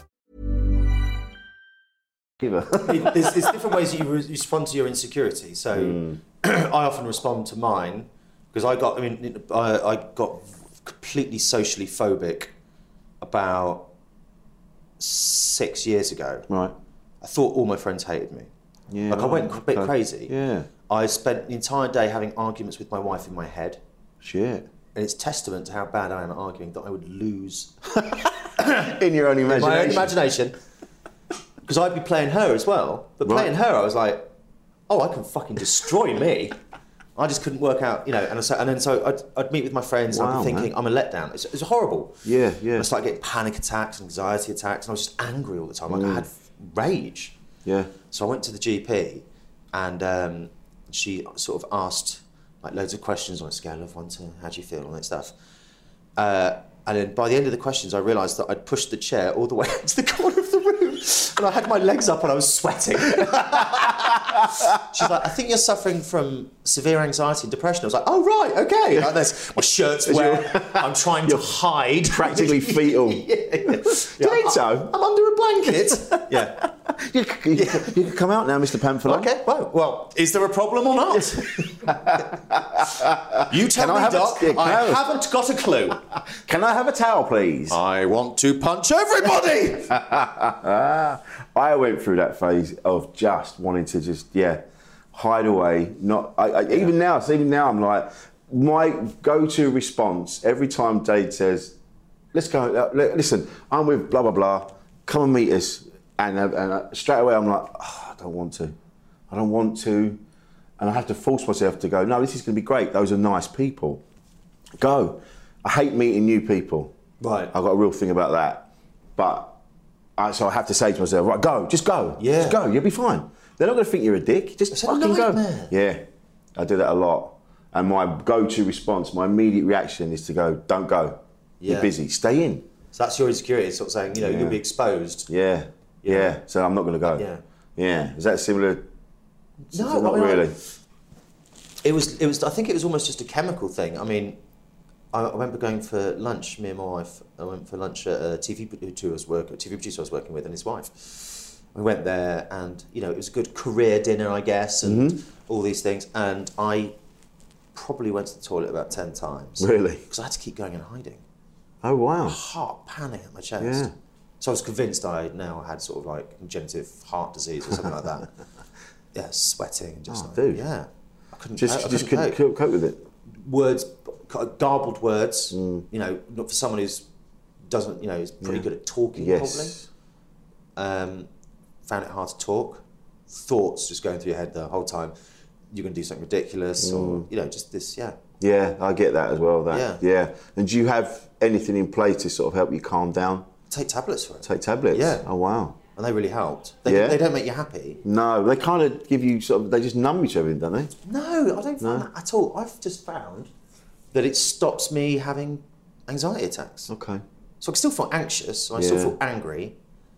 there's, there's different ways that you re- respond to your insecurity. So Mm. I often respond to mine because I got, I mean, I, I got completely socially phobic about six years ago. Right. I thought all my friends hated me. Yeah. Like I went a right, bit okay. crazy. Yeah. I spent the entire day having arguments with my wife in my head. Shit. And it's testament to how bad I am at arguing that I would lose In your own imagination. my own imagination. Because I'd be playing her as well. But Right. playing her, I was like, oh, I can fucking destroy me. I just couldn't work out, you know, and so and then so I'd, I'd meet with my friends and Wow, I'd be thinking, man. I'm a letdown. It's, it's horrible. Yeah, yeah. And I started getting panic attacks, anxiety attacks, and I was just angry all the time. Like Mm. I had rage. Yeah. So I went to the G P, and um, she sort of asked like loads of questions on a scale of one to how do you feel, all that stuff. Uh, and then by the end of the questions, I realised that I'd pushed the chair all the way into the corner of the room, and I had my legs up and I was sweating. She's like, I think you're suffering from severe anxiety and depression. I was like, oh, right, okay. Like this, my shirt's wet, I'm trying to hide. Practically fetal. yeah, yeah. Do you think so? I'm under a blanket. yeah. You, you, you can come out now, Mister Pamphilon. Okay, well, well, is there a problem or not? You tell Can I me, have a- Doc. yeah, can I I have a- haven't got a clue. Can I have a towel, please? I want to punch everybody. I went through that phase of just wanting to just, yeah, hide away. Not I, I, even now. So even now, I'm like, my go-to response every time Dade says, "Let's go." Uh, li- listen, I'm with blah blah blah. Come and meet us. And, uh, and uh, straight away, I'm like, oh, I don't want to. I don't want to. And I have to force myself to go, no, this is going to be great. Those are nice people. Go. I hate meeting new people. Right. I've got a real thing about that. But, I, so I have to say to myself, right, go, just go. Yeah. Just go, you'll be fine. They're not going to think you're a dick. Just It's a fucking go. nightmare. Yeah, I do that a lot. And my go-to response, my immediate reaction is to go, don't go. Yeah. You're busy. Stay in. So that's your insecurity, sort of saying, you know, Yeah. you'll be exposed. Yeah. Yeah. Yeah. So I'm not going to go. Yeah. Yeah. Is that similar? No, not I mean, I- really. It was, it was. I think it was almost just a chemical thing. I mean, I, I remember going for lunch. Me and my wife. I went for lunch at a T V producer I was working, T V producer I was working with, and his wife. We went there, and you know, it was a good career dinner, I guess, and Mm-hmm. all these things. And I probably went to the toilet about ten times. Really? Because I had to keep going and hiding. Oh wow. Heart pounding at my chest. Yeah. So I was convinced I now had sort of like congenitive heart disease or something like that. Yeah, sweating and just Oh, like, dude. yeah. I couldn't, Just, I, I just couldn't couldn't cope. cope, cope with it. Words, garbled words, Mm. you know, not for someone who's doesn't, you know, is pretty Yeah. good at talking Yes. probably. Um, found it hard to talk. Thoughts just going through your head the whole time. You're going to do something ridiculous or, you know, just this, yeah. Yeah, I get that as well. That. Yeah. Yeah. And do you have anything in place to sort of help you calm down? Take tablets for it. Take tablets. Yeah. Oh wow. And they really helped. They, Yeah. they don't make you happy. No, they kind of give you sort of. They just numb you to everything, don't they? No, I don't find No? that at all. I've just found that it stops me having anxiety attacks. Okay. So I still feel anxious, I still Yeah. feel angry.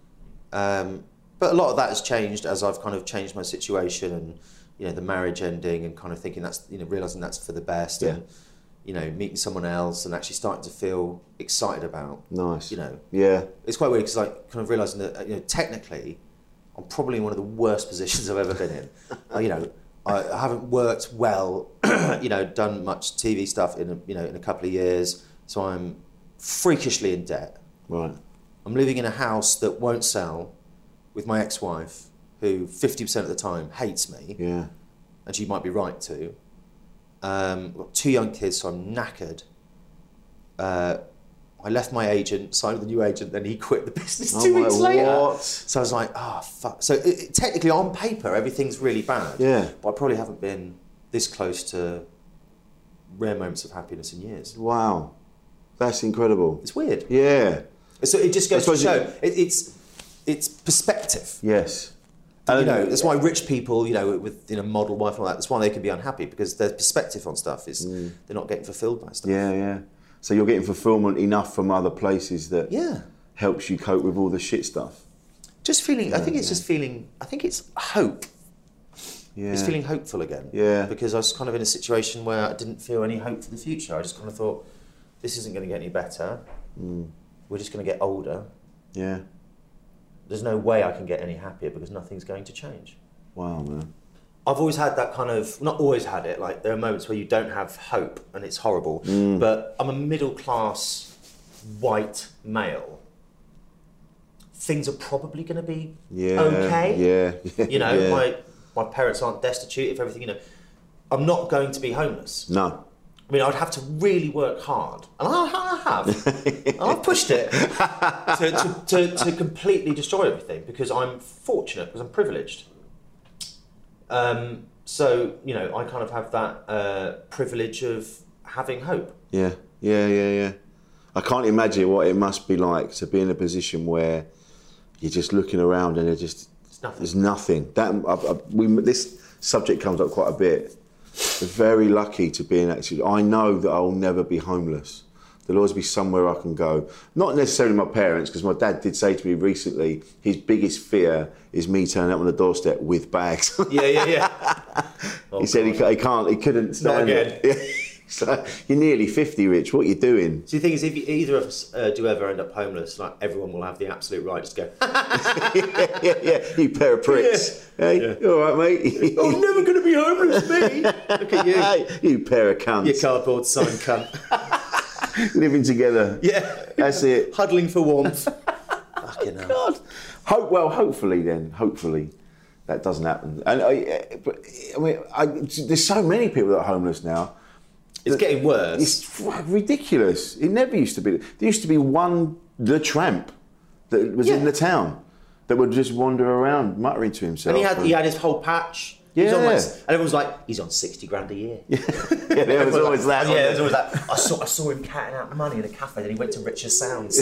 Um, but a lot of that has changed as I've kind of changed my situation and, you know, the marriage ending and kind of thinking that's, you know, realising that's for the best Yeah. and, you know, meeting someone else and actually starting to feel excited about, Nice. you know. Yeah. It's quite weird because like kind of realising that, you know, technically I'm probably in one of the worst positions I've ever been in. uh, you know, I, I haven't worked well, you know, done much T V stuff in, a, you know, in a couple of years. So I'm freakishly in debt. Right. I'm living in a house that won't sell with my ex-wife, who fifty percent of the time hates me, Yeah. and she might be right to. Um, I've got two young kids, so I'm knackered. Uh, I left my agent, signed with a new agent, then he quit the business two Oh my, weeks later. what? So I was like, oh, fuck. So it, it, technically, on paper, everything's really bad. Yeah. But I probably haven't been this close to rare moments of happiness in years. Wow. That's incredible. It's weird. Yeah. So it just goes I to suppose show, it- it, it's, it's perspective. Yes. You know, that's why rich people, you know, with you know model wife and all that, that's why they can be unhappy because their perspective on stuff is they're not getting fulfilled by stuff. Yeah, yeah. So you're getting fulfillment enough from other places that Yeah. helps you cope with all the shit stuff. Just feeling, I think it's just feeling, I think it's hope. Yeah. It's feeling hopeful again. Yeah. Because I was kind of in a situation where I didn't feel any hope for the future. I just kind of thought, this isn't going to get any better. Mm. We're just going to get older. Yeah. There's no way I can get any happier because nothing's going to change. Wow, man. I've always had that kind of, not always had it, like there are moments where you don't have hope and it's horrible, Mm. but I'm a middle class white male. Things are probably going to be Yeah. okay. Yeah. You know, Yeah. my, my parents aren't destitute, if everything, you know. I'm not going to be homeless. No. I mean, I'd have to really work hard, and I, I have. And I've pushed it to, to, to, to completely destroy everything because I'm fortunate, because I'm privileged. Um, so, you know, I kind of have that uh, privilege of having hope. Yeah, yeah, yeah, yeah. I can't imagine what it must be like to be in a position where you're just looking around and there's just nothing. there's nothing. That I, I, we, this subject comes up quite a bit. We're very lucky to be in actually. I know that I'll never be homeless. There'll always be somewhere I can go. Not necessarily my parents, because my dad did say to me recently, his biggest fear is me turning up on the doorstep with bags. Yeah, yeah, yeah. Oh, he said he, he can't, he couldn't stand Not again. it. So, you're nearly fifty, Rich. What are you doing? So the thing is, if you, either of us uh, do ever end up homeless, like everyone will have the absolute right to go. yeah, yeah, yeah. You pair of pricks. Yeah. Hey, Yeah. you all right, mate? I'm never going to be homeless, me. Look at you. Hey, you pair of cunts. You cardboard sign cunt. Living together. Yeah. That's it. Huddling for warmth. Fucking hell. God. Hope. Well, hopefully then. Hopefully that doesn't happen. And I, but I mean, I, there's so many people that are homeless now. It's getting worse. It's ridiculous. It never used to be. There used to be one, the tramp, that was Yeah. in the town, that would just wander around muttering to himself. And he had he had his whole patch. He was Yeah. on like, and everyone was like, he's on sixty grand a year. Yeah, there was always that. Yeah, there was always that. I saw I saw him catting out money in a cafe, then he went to Richer Sounds.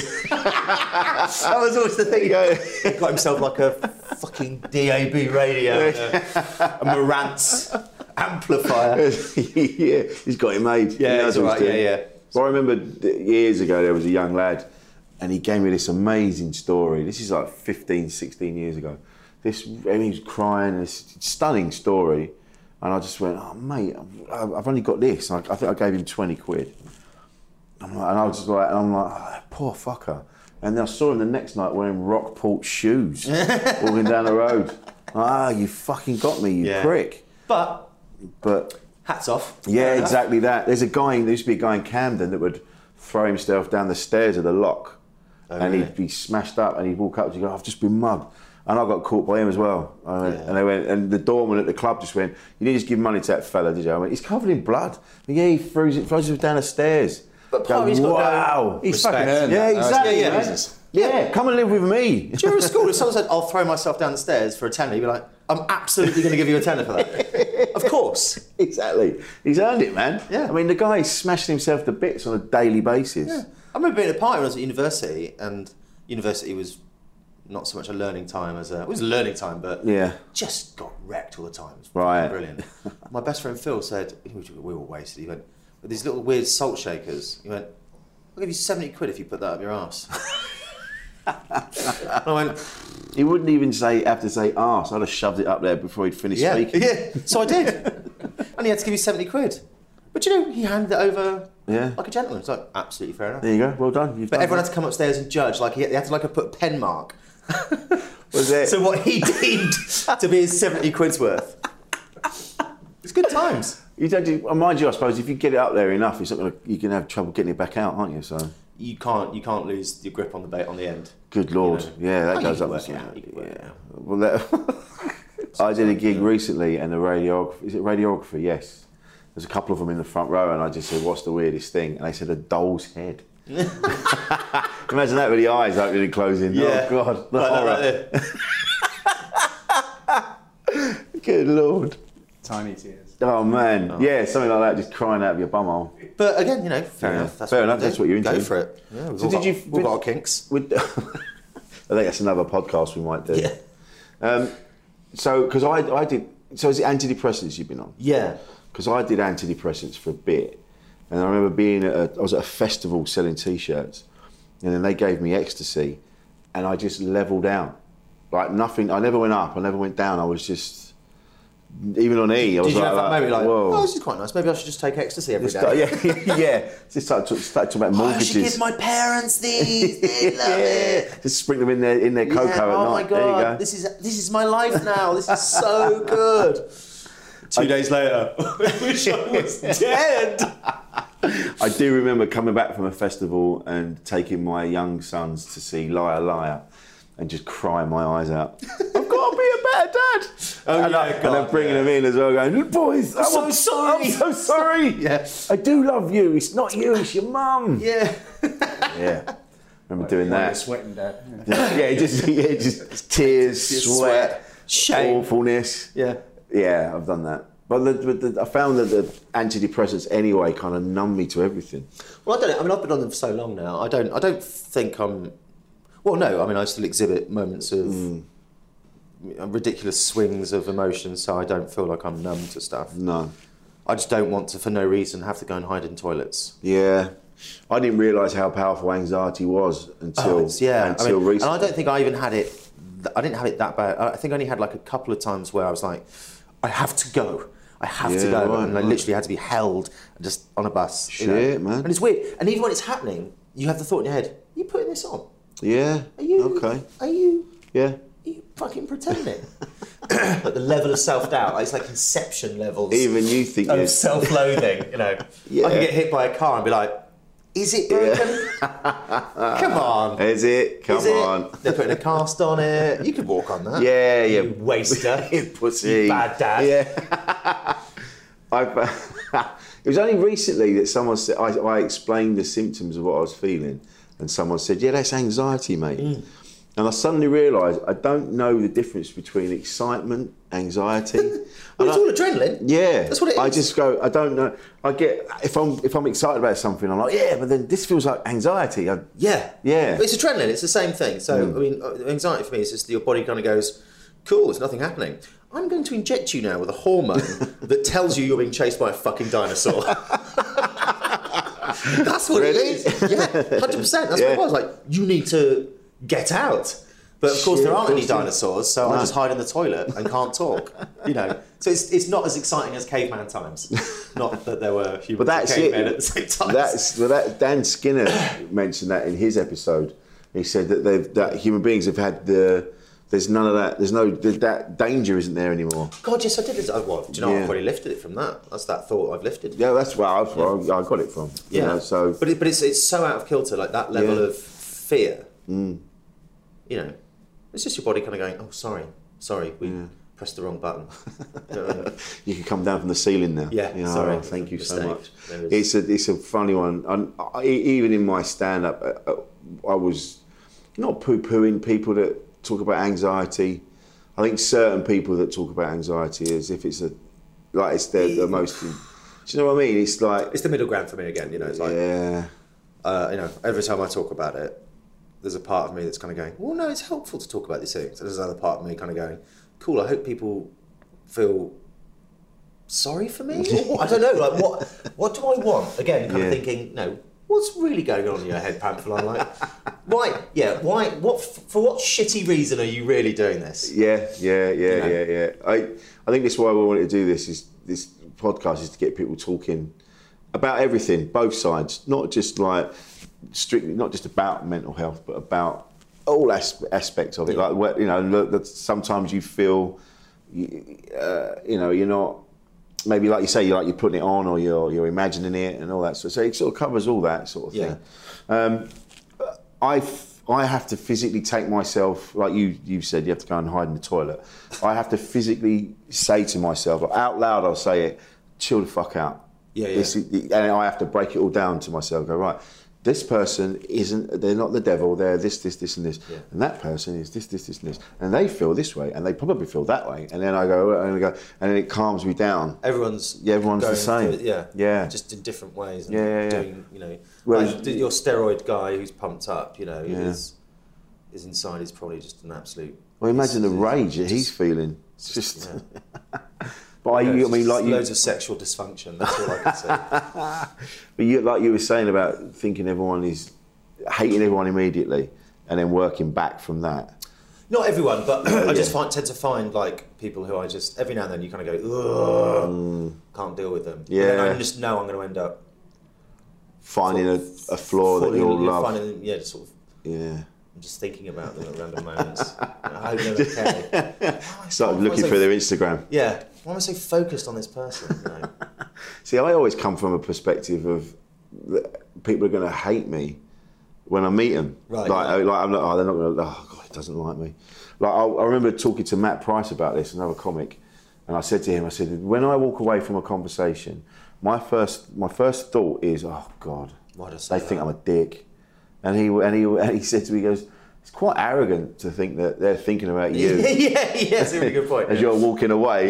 That was always the thing. He got himself like a fucking D A B radio, uh, a Marantz amplifier. Yeah, he's got it made. He Yeah, knows it's what all right. he's Yeah, doing. yeah. Well, I remember years ago there was a young lad and he gave me this amazing story. This is like fifteen, sixteen years ago. This, and he was crying, this stunning story. And I just went, oh, mate, I've, I've only got this. And I, I think I gave him twenty quid. I'm like, and I was just like, and I'm like, oh, that poor fucker. And then I saw him the next night wearing Rockport shoes, walking down the road. Ah, you fucking got me, you Yeah. prick. But But hats off. yeah, Fair enough. exactly that. There's a guy, there used to be a guy in Camden that would throw himself down the stairs of the lock and really? he'd be smashed up and he'd walk up to you and go, I've just been mugged. And I got caught by him as well. I went, Yeah. And they went, and the doorman at the club just went, you didn't just give money to that fella, did you? I went, he's covered in blood. And yeah, he throws it, throws it down the stairs. But Go, part of he's got no wow. He's respect. fucking earned Yeah, that. exactly. Yeah, yeah. man. Jesus. Yeah, come and live with me. Do you remember at school, if someone said, I'll throw myself down the stairs for a tenner, you'd be like, I'm absolutely going to give you a tenner for that. Of course. Exactly. He's earned it, man. Yeah. I mean, the guy's smashing himself to bits on a daily basis. Yeah. I remember being at a party when I was at university, and university was not so much a learning time as a... It was a learning time, but Yeah. just got wrecked all the time. It was Right. brilliant. My best friend Phil said, we were wasted, he went, with these little weird salt shakers, he went, I'll give you seventy quid if you put that up your arse. I went, He wouldn't even say have to say arse. I'd have shoved it up there before he'd finished yeah, speaking. yeah. So I did. And he had to give me seventy quid. But you know, he handed it over Yeah. like a gentleman. It's like, absolutely fair enough. There you go. Well done. You've But done everyone that. had to come upstairs and judge. Like, he, they had to like put a pen mark. Was it? So what he deemed to be his seventy quid's worth. It's good times. You don't do, well, mind you, I suppose if you get it up there enough, it's not gonna, you can have trouble getting it back out, aren't you? So, You can't you can't lose your grip on the bait on the end. good lord, You know. yeah, that Oh, you goes can up. work the it side. out, you can work it Yeah. out. Well, that, I did a gig recently, and the radiographer, is it radiographer? Yes. There's a couple of them in the front row, and I just said, "What's the weirdest thing?" And they said, "A doll's head." Imagine that with the eyes opening and closing. Yeah. Oh God, the Like that, horror. like that. Good lord. Tiny tears. Oh man, yeah, something like that, just crying out of your bumhole. But again, you know, fair, Yeah. enough. That's Fair what enough, we do. that's what you're into. Go for it. Yeah, we've So all did got, you- we've got our kinks. Would- I think that's another podcast we might do. Yeah. Um, so, because I, I did. So, is it antidepressants you've been on? Yeah. Because I did antidepressants for a bit, and I remember being at a, I was at a festival selling T-shirts, and then they gave me ecstasy, and I just levelled out, like nothing. I never went up. I never went down. I was just. Even on E, I was Did you like, have that moment like, whoa. oh, this is quite nice. Maybe I should just take ecstasy every Just day. start- yeah, yeah. Just start, to, start talking about Oh, I mortgages. should give my parents these. They love yeah. it. Just sprinkle them in their in their cocoa Yeah, at oh night. my There you god, go. this is this is my life now. This is so good. Two days later, I wish I was dead. I do remember coming back from a festival and taking my young sons to see Liar Liar and just crying my eyes out. I've got to be a better dad. Oh, and, yeah, I, and God, then bringing yeah. them in as well, going, boys, I'm so sorry." I'm so sorry. Yeah. I do love you. It's not you, it's your mum. Yeah. Yeah. Remember doing While you're that. sweating, Dad. Yeah, just, yeah, just tears, Tears, sweat, sweat, shame. awfulness. Yeah. Yeah, I've done that. But the, the, the, I found that the antidepressants anyway kind of numb me to everything. Well, I don't know. I mean, I've been on them for so long now. I don't. I don't think I'm. Well, no. I mean, I still exhibit moments of mm. ridiculous swings of emotion, so I don't feel like I'm numb to stuff. No. I just don't want to, for no reason, have to go and hide in toilets. Yeah. I didn't realise how powerful anxiety was until oh, yeah. until I mean, recently. And I don't think I even had it. I didn't have it that bad. I think I only had like a couple of times where I was like, I have to go. I have yeah, to go. Right, and I right. literally had to be held just on a bus. Shit, you know? man. And it's weird. And even when it's happening, you have the thought in your head, are you putting this on? Yeah. Are you? Okay. Are you? Yeah. Are you fucking pretending? Like the level of self-doubt, like it's like conception levels. Even you think of you're... self-loathing, you know. Yeah. I can get hit by a car and be like, is it broken? Yeah. Come on. Is it? Come is it? on. They're putting a cast on it. You could walk on that. Yeah, yeah. You waster. You pussy. You bad dad. Yeah. I, it was only recently that someone said, I, I explained the symptoms of what I was feeling, and someone said, yeah, that's anxiety, mate. Mm. And I suddenly realised I don't know the difference between excitement, anxiety. Well, it's all adrenaline. Yeah, that's what it is. I just go. I don't know. I get if I'm if I'm excited about something, I'm like, yeah, but then this feels like anxiety. I, yeah, yeah. But it's adrenaline. It's the same thing. So mm. I mean, anxiety for me is just your body kind of goes, cool. There's nothing happening. I'm going to inject you now with a hormone that tells you you're being chased by a fucking dinosaur. That's what really? it is. Yeah, one hundred percent. That's yeah. what it was. Like, you need to get out. But of course, Shit, there aren't any dinosaurs, so no. I just hide in the toilet and can't talk. You know, so it's it's not as exciting as caveman times. Not that there were humans and cavemen at the same time. That's well, that Dan Skinner mentioned that in his episode. He said that they've that human beings have had the. There's none of that. There's no that danger isn't there anymore. God, yes, I did. Oh, well, do you know? Yeah. I've already lifted it from that. That's that thought I've lifted. Yeah, that's where I, yeah. I got it from. Yeah. You know, so, but it, but it's it's so out of kilter, like that level yeah. of fear. Mm. You know, it's just your body kind of going, oh, sorry, sorry, we yeah. pressed the wrong button. You know what I mean? You can come down from the ceiling now. Yeah, you know, sorry. oh, thank you mistake. so much. It's a it's a funny one. And I, even in my stand up, I was not poo pooing people that talk about anxiety. I think certain people that talk about anxiety as if it's a, like it's the, the most, do you know what I mean? It's like... It's the middle ground for me again, you know, it's like... Yeah. Uh, you know, every time I talk about it, there's a part of me that's kind of going, well, no, it's helpful to talk about these things. And there's another part of me kind of going, cool, I hope people feel sorry for me? Or, I don't know, like, what What do I want? Again, kind yeah. of thinking, no, what's really going on in your head, Pamphilon? Like, why? Yeah, why? What? For what shitty reason are you really doing this? Yeah, yeah, yeah, you know? yeah, yeah. I, I think that's why we wanted to do this. Is this podcast is to get people talking about everything, both sides, not just like strictly, not just about mental health, but about all as- aspects of it. Yeah. Like, you know, that sometimes you feel, uh, you know, you're not. Maybe like you say, you're like you're putting it on, or you're you're imagining it, and all that. So, so it sort of covers all that sort of thing. Yeah. Um, I I have to physically take myself, like you you said, you have to go and hide in the toilet. I have to physically say to myself, out loud, I'll say it, chill the fuck out. Yeah, yeah. This, and I have to break it all down to myself. Go right. This person isn't, they're not the devil, they're this, this, this and this. Yeah. And that person is this, this, this and this. And they feel this way, and they probably feel that way. And then I go, and I go, and then it calms me down. Everyone's yeah, everyone's the same. Through, yeah. Yeah. Just in different ways. And yeah, yeah, yeah. doing, you know, Whereas, like your steroid guy who's pumped up, you know, yeah. is, is inside is probably just an absolute... Well, imagine the rage that he's feeling. It's just... just yeah. But I, you know, you, I mean, like you, loads of sexual dysfunction. That's all I can say. But you, like you were saying about thinking everyone is hating everyone immediately, and then working back from that. Not everyone, but I just find, tend to find like people who I just every now and then you kind of go, ugh, mm. can't deal with them. Yeah, and then I just know I'm going to end up finding sort of, a, a flaw that you'll love. Finding, yeah, just sort of. Yeah. I'm just thinking about them at random moments. I hope they're okay. Start looking through their Instagram. Yeah. Why am I so focused on this person? You know? See, I always come from a perspective of that people are going to hate me when I meet them. Right. Like, right. like I'm not. Oh, they're not going to. Oh God, he doesn't like me. Like I, I remember talking to Matt Price about this, another comic, and I said to him, I said, when I walk away from a conversation, my first my first thought is, oh God, Why does they think that? I'm a dick. And he and he and he said to me, he goes, it's quite arrogant to think that they're thinking about you. yeah, yeah, that's a really good point. As yeah. you're walking away. Yeah.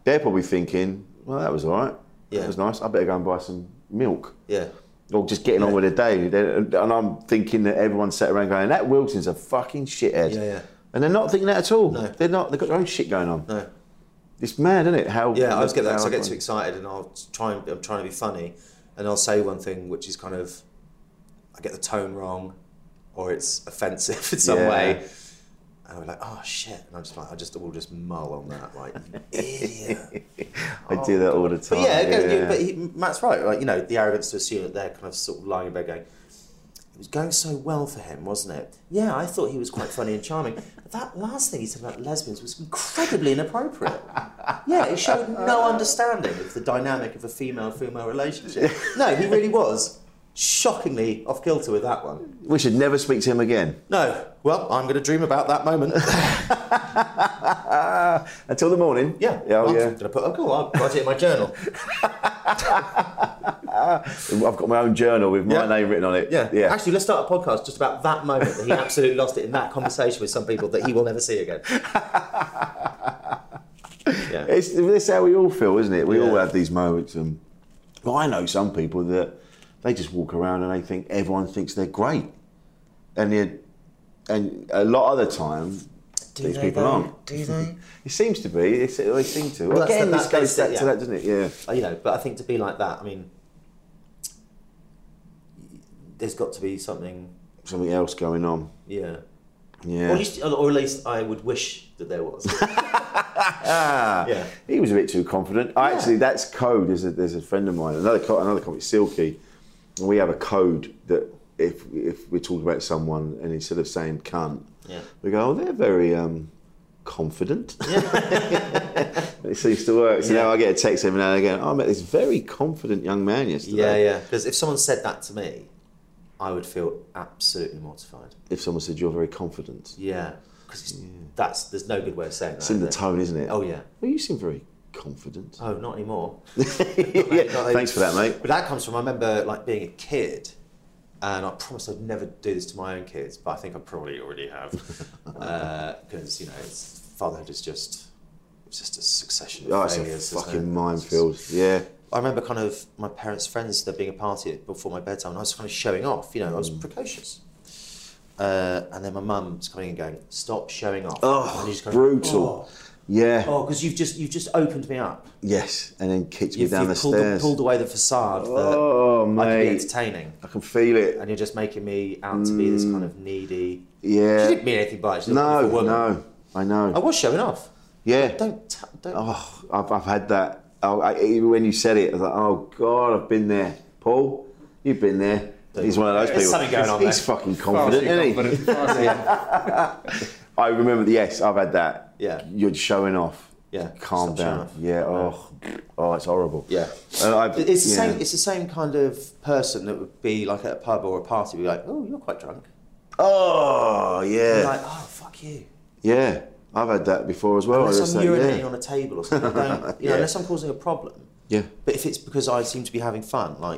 they're probably thinking, well, that was all right. Yeah. That was nice. I better go and buy some milk. Yeah. Or just getting Yeah. on with their day. And I'm thinking that everyone's sat around going, that Wilson's a fucking shithead. Yeah, yeah. And they're not thinking that at all. No. They're not. They've got their own shit going on. No. It's mad, isn't it? How Yeah, I always get that because how I get too excited and I'll try and I'm trying to be funny, and I'll say one thing which is kind of I get the tone wrong, or it's offensive in some Yeah. way, and I'm like, oh shit, and I'm just like, I just will just mull on that, like, you idiot. I do that all the But time. yeah, it goes- yeah. but he, Matt's right. Like, you know, the arrogance to assume that they're kind of sort of lying in bed going, it was going so well for him, wasn't it? Yeah, I thought he was quite funny and charming. But that last thing he said about lesbians was incredibly inappropriate. Yeah, it showed no understanding of the dynamic of a female-female relationship. No, he really was shockingly off kilter with that one. We should never speak to him again. No, well, I'm going to dream about that moment. Until the morning. Yeah, Oh, I'm yeah. going to put. Oh, cool. I'll write it in my journal. I've got my own journal with my Yeah. name written on it. Yeah. yeah. Actually, let's start a podcast just about that moment that he absolutely lost it in that conversation with some people that he will never see again. Yeah. It's, it's how we all feel, isn't it? We all Yeah. have these moments. And well, I know some people that they just walk around and they think everyone thinks they're great, and it, and a lot of the time Do these they people though? aren't. Do they? It seems to be. It's, they seem to. Well, that's Again, the- this that- goes that's back it, to yeah. that, doesn't it? Yeah. Uh, You know, but I think to be like that, I mean, there's got to be something. Something else going on. Yeah. Yeah. Or at least, or at least I would wish that there was. Ah, Yeah. He was a bit too confident. I actually, that's code. There's a, there's a friend of mine, another co- another comic, Silky, and we have a code that if if we're talking about someone and instead of saying cunt, Yeah. we go, oh, they're very um, confident. It seems to work. So Yeah. now I get a text every now and again. Oh, I met this very confident young man Yeah, yesterday. yeah. Because if someone said that to me, I would feel absolutely mortified. If someone said you're very confident, Yeah. Because that's there's no good way of saying that. it's in the is there? tone, isn't it? Oh yeah. Well, you seem very confident. Oh, not anymore. Yeah, thanks for that, mate. But that comes from I remember like being a kid, and I promised I'd never do this to my own kids, but I think I probably already have, because uh, you know, it's, fatherhood is just it's just a succession of Oh, it's a failures. isn't fucking it? minefield. Yeah. I remember kind of my parents' friends there being a party before my bedtime, and I was kind of showing off. You know, I was precocious. Uh, and then my mum's coming in going, "Stop showing off." Oh, and you just go, brutal. Yeah. Oh, because you've just you've just opened me up. Yes, and then kicked me You've, down you've the pulled, stairs. pulled away the facade Oh, that I can be mate. entertaining, I can feel it. and you're just making me out to be this kind of needy. Yeah. She didn't mean anything by it. She's a No, wonderful woman. no, I know. I was showing off. Yeah. Don't t- don't. Oh, I've, I've had that. Oh, I, even when you said it, I was like, oh God, I've been there. Paul, you've been there. He's one of those There's people. something going on He's there. fucking Far confident, too isn't he? confident, far too- I remember, yes, I've had that. Yeah. You're showing off. Yeah, Calm stop showing down. off. Yeah, oh, oh, it's horrible. Yeah. And I've, It's the yeah. same. It's the same kind of person that would be like at a pub or a party. Be like, "Oh, you're quite drunk." Oh, yeah. You're like, "Oh, fuck you." Yeah, I've had that before as well. I Unless just I'm think, urinating yeah. on a table or something, I don't, you know, Yeah. unless I'm causing a problem. Yeah. But if it's because I seem to be having fun, like,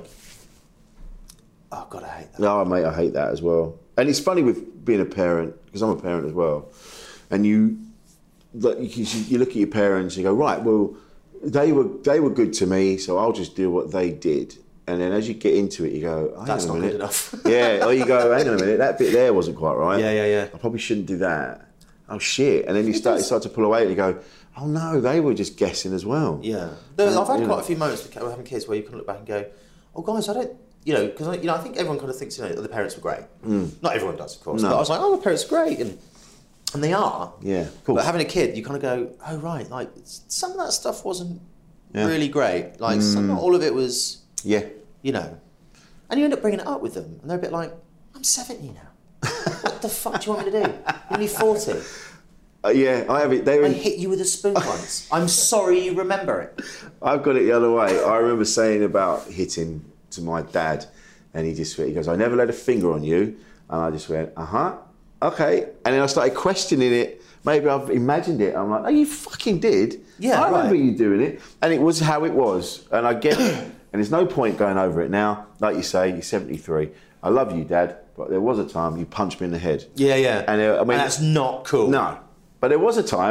oh God, I hate that. No, mate, I hate that as well. And it's funny with being a parent, because I'm a parent as well, and you, like, you, you look at your parents and you go, right, well, they were they were good to me, so I'll just do what they did. And then as you get into it, you go, hang That's on a not minute. good enough. Yeah, or you go, hang on a minute, that bit there wasn't quite right. Yeah, yeah, yeah. I probably shouldn't do that. Oh, shit. And then you start, you start to pull away and you go, oh, no, they were just guessing as well. Yeah. No, I've had you quite know. a few moments with having kids where you can look back and go, oh, guys, I don't, you know, because you know, I think everyone kind of thinks, you know, the parents were great. Not everyone does, of course. No. But I was like, oh, the parents are great. And, and they are. Yeah, cool. But having a kid, you kind of go, oh, right, like, some of that stuff wasn't Yeah. really great. Like, some, not all of it was, Yeah. you know. And you end up bringing it up with them. And they're a bit like, I'm seventy now. What the fuck do you want me to do? You're only forty. Uh, yeah, I have it. They were I hit you with a spoon once. I'm sorry you remember it. I've got it the other way. I remember saying about hitting to my dad, and he just went, he goes, I never laid a finger on you. And I just went, uh-huh, okay. And then I started questioning it. Maybe I've imagined it. I'm like, oh, you fucking did. Yeah, I remember right. you doing it. And it was how it was. And I get it. And there's no point going over it now. Like you say, you're seventy-three. I love you, Dad, but there was a time you punched me in the head. Yeah, yeah. And, uh, I mean, And that's not cool. No. But there was a time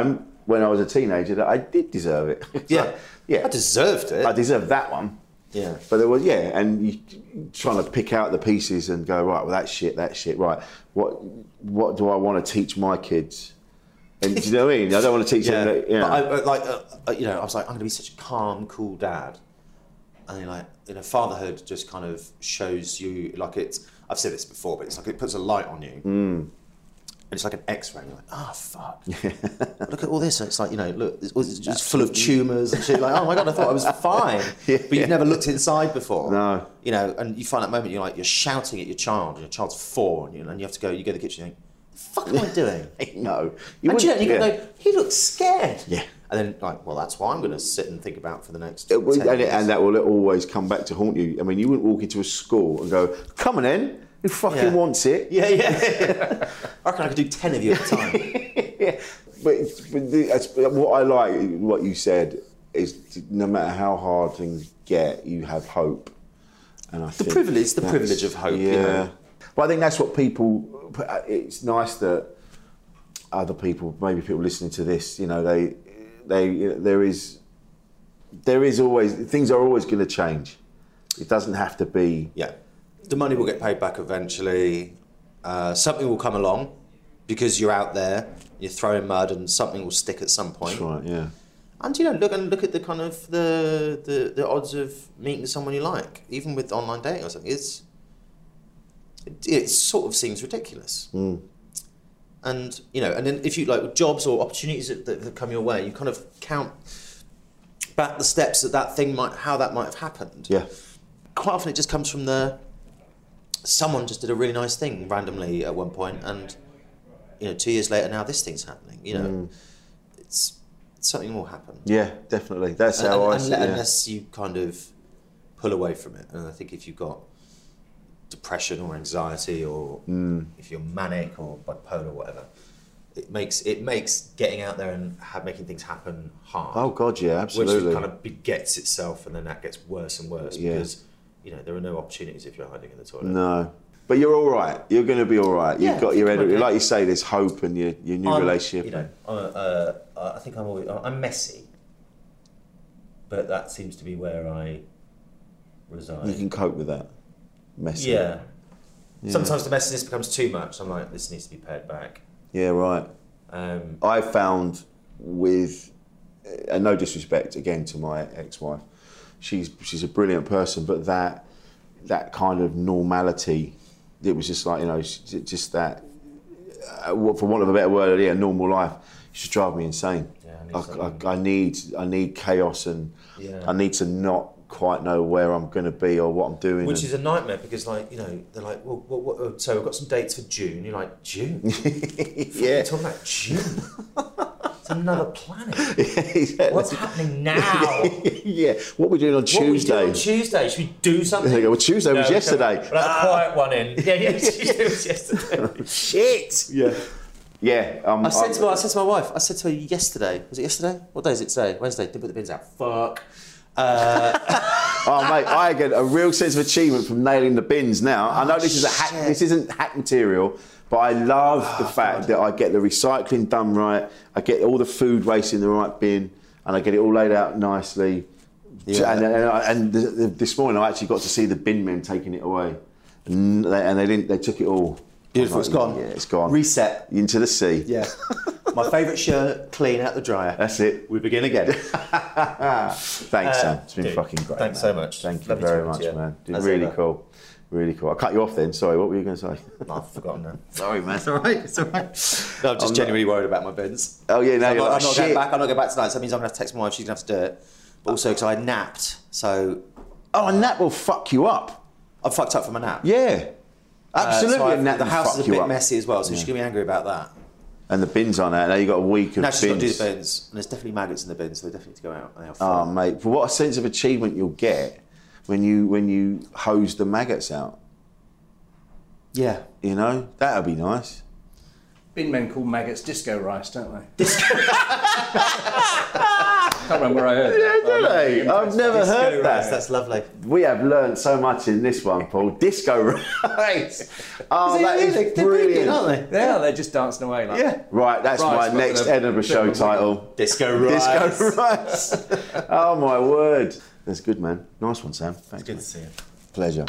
when I was a teenager that I did deserve it. Yeah. Like, yeah. I deserved it. I deserved that one. Yeah. But there was, yeah, and you trying to pick out the pieces and go, right, well, that shit, that shit, right. What what do I want to teach my kids? And do you know what I mean? I don't want to teach yeah. them that, you know. But I, like, uh, you know, I was like, I'm going to be such a calm, cool dad. And you're like, you know, fatherhood just kind of shows you, like it's, I've said this before, but it's like it puts a light on you. Mm. And it's like an X-ray. And you're like, oh, fuck. Look at all this. And it's like, you know, look, it's, it's just full of tumours and shit. Like, oh my God, I thought I was fine. Yeah. But you've never looked inside before. No. You know, and you find that moment, you're like, you're shouting at your child, and your child's four, and you, and you have to go, you go to the kitchen, and you think, the fuck am I doing? No. You and you, know, you yeah. go, he looks scared. Yeah. And then, like, well, that's why I'm going to sit and think about for the next It will, ten and, it, years. and that will always come back to haunt you. I mean, you wouldn't walk into a school and go, come on in, who fucking Yeah. wants it? Yeah, yeah. I reckon I could do ten of you at a time. Yeah. But, but the, that's- what I like, what you said, is no matter how hard things get, you have hope. And I The think privilege, the that's- privilege of hope, Yeah. you know. But I think that's what people. It's nice that other people, maybe people listening to this, you know, they, they, there is, there is always things are always going to change. It doesn't have to be. Yeah. The money will get paid back eventually. Uh, something will come along because you're out there, you're throwing mud, and something will stick at some point. That's right. Yeah. And you know, look and look at the kind of the, the the odds of meeting someone you like, even with online dating or something. It's it, it sort of seems ridiculous. Mm. And you know, and then if you like jobs or opportunities that, that, that come your way, you kind of count back the steps that that thing might, how that might have happened. Yeah. Quite often, it just comes from the someone just did a really nice thing randomly at one point, and you know, two years later, now this thing's happening. You know, Mm. it's something will happen. Yeah, definitely. That's And- how and- I and see le- it. Unless you kind of pull away from it, and I think if you've got depression or anxiety, or Mm. if you're manic or bipolar, or whatever, it makes it makes getting out there and ha- making things happen hard. Oh God, yeah, absolutely. Which kind of begets itself, and then that gets worse and worse Yeah. because you know there are no opportunities if you're hiding in the toilet. No. But you're all right. You're going to be all right. You've Yeah, got your I'm energy. okay. Like you say, there's hope in your, your new I'm, relationship. You know, I'm, uh, I think I'm always, I'm messy, but that seems to be where I reside. You can cope with that. Messy. Yeah. Yeah. Sometimes the messiness becomes too much. I'm like, this needs to be pared back. Yeah, right. Um, I found with, and no disrespect again to my ex-wife, she's she's a brilliant person, but that that kind of normality, it was just like, you know, just that, uh, for want of a better word, yeah, normal life, used to drive me insane. Yeah, I need I, something. I, I need I need chaos, and Yeah. I need to not quite know where I'm going to be or what I'm doing. which and- is a nightmare because, like, you know, they're like, well, what, what, so we've got some dates for June. You're like, June? yeah. You're talking about June? It's another planet. Yeah, exactly. What's happening now? yeah, what are we doing on What we do Tuesday? on Tuesday? Should we do something? They go, well, Tuesday was No, yesterday. We'll have a quiet one in. Yeah, yeah, Tuesday was yesterday. Shit. Yeah. Yeah. Um, I said, I'm- to my, I said to my wife, I said to her yesterday, was it yesterday? What day is it today? Wednesday. Didn't put the bins out. Fuck. Uh, oh mate, I get a real sense of achievement from nailing the bins now. I know this is a hack, shit. this isn't hack material, but I love the fact that I get the recycling done right. I get all the food waste in the right bin, and I get it all laid out nicely. Yeah. And, and, and the, the, this morning I actually got to see the bin men taking it away, and they, and they didn't. They took it all. Beautiful, I'm it's like, gone. Yeah, it's gone. Reset. Into the sea. Yeah. My favourite shirt, clean out the dryer. That's it. We begin again. Thanks, Uh, Sam. It's been dude, fucking great. thanks man. so much. Thank you Lovely very talking much, to you. man. Dude, As really ever. cool. Really cool. I cut you off then. Sorry, what were you going to say? Oh, I've forgotten now. Sorry, man. It's all right. It's all right. No, I'm just I'm genuinely worried about my bins. Oh, yeah, no, I'm you're not, like, I'm not shit. going back. I'm not going back tonight. So that means I'm going to have to text my wife. She's going to have to do it. But also because I napped. So Oh, and that will fuck you up. I fucked up from a nap. Yeah. Absolutely, Uh, so I- a nap the will house fuck is a you bit up. messy as well, so Yeah. she's going to be angry about that. And the bins on that. Now you've got a week of No, she's bins. got to do the bins. And there's definitely maggots in the bins, so they definitely need to go out. They are Oh, full. mate. But what a sense of achievement you'll get when you when you hose the maggots out. Yeah. You know? That'll be nice. bin men call maggots disco rice, don't they? Disco. I can't remember where I heard Yeah, that. do they? I've never Disco heard rice, that. that's lovely. We have learned so much in this one, Paul. Disco rice. Oh, that is They're brilliant. aren't they? They are, they're just dancing away like Yeah. Right, that's Rice, my but next with a Edinburgh bit show of a- title. Disco rice. Disco rice. Oh, my word. That's good, man. Nice one, Sam. Thanks. Good to see you. Pleasure.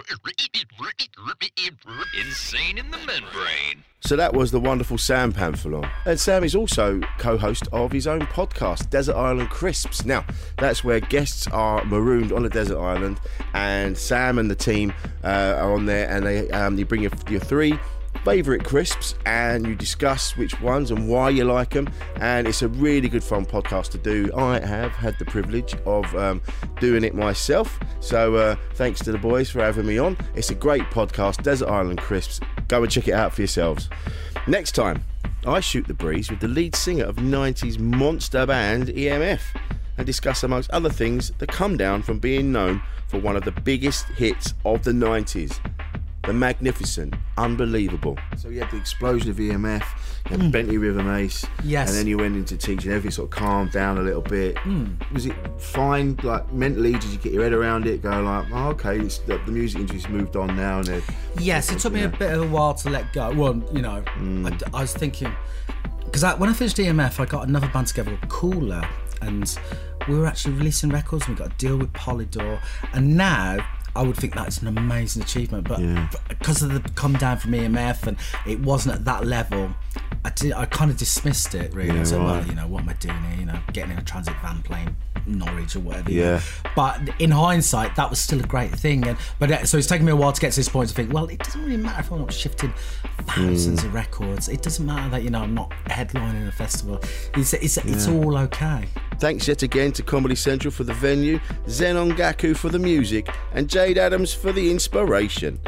Insane in the membrane. So that was the wonderful Sam Pamphilon. And Sam is also co-host of his own podcast, Desert Island Crisps. Now, that's where guests are marooned on a desert island, and Sam and the team uh, are on there, and they um, you bring your, your three favourite crisps and you discuss which ones and why you like them, and it's a really good fun podcast to do. I have had the privilege of um, doing it myself, so uh, thanks to the boys for having me on. It's a great podcast, Desert Island Crisps. Go and check it out for yourselves. Next time, I shoot the breeze with the lead singer of nineties monster band E M F and discuss, amongst other things, the come down from being known for one of the biggest hits of the nineties. The magnificent, unbelievable. So you had the explosion of E M F, you had mm. Bentley Rhythm Ace, yes. and then you went into teaching. Everything sort of calmed down a little bit. Mm. Was it fine, like mentally? Did you get your head around it? Go like, oh, okay, it's, the, the music industry's moved on now. And yes, it took me a bit of a while to let go. Well, you know, mm. I, I was thinking because when I finished E M F, I got another band together called Cooler, and we were actually releasing records. We got a deal with Polydor, and now I would think that's an amazing achievement, but yeah. because of the come down from E M F and it wasn't at that level, I did. I kind of dismissed it really. Yeah, I said, right. well, you know, what am I doing here? You know, getting in a transit van playing Norwich or whatever. Yeah. You know? But in hindsight, that was still a great thing. And but uh, so it's taken me a while to get to this point to think, well, it doesn't really matter if I'm not shifting thousands mm. of records. It doesn't matter that, you know, I'm not headlining a festival. It's it's yeah. it's all okay. Thanks yet again to Comedy Central for the venue, Zenon Gaku for the music, and Jade Adams for the inspiration.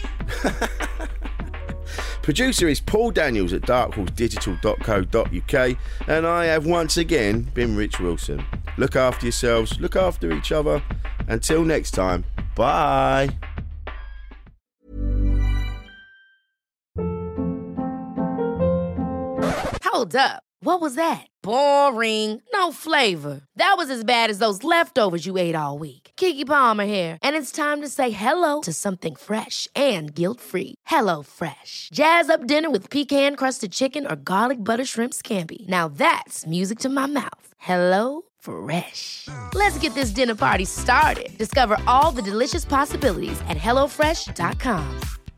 Producer is Paul Daniels at dark horse digital dot co dot uk, and I have once again been Rich Wilson. Look after yourselves, look after each other. Until next time, bye. Hold up. What was that? Boring. No flavor. That was as bad as those leftovers you ate all week. Keke Palmer here, and it's time to say hello to something fresh and guilt-free. Hello Fresh. Jazz up dinner with pecan-crusted chicken or garlic butter shrimp scampi. Now that's music to my mouth. Hello Fresh. Let's get this dinner party started. Discover all the delicious possibilities at hello fresh dot com.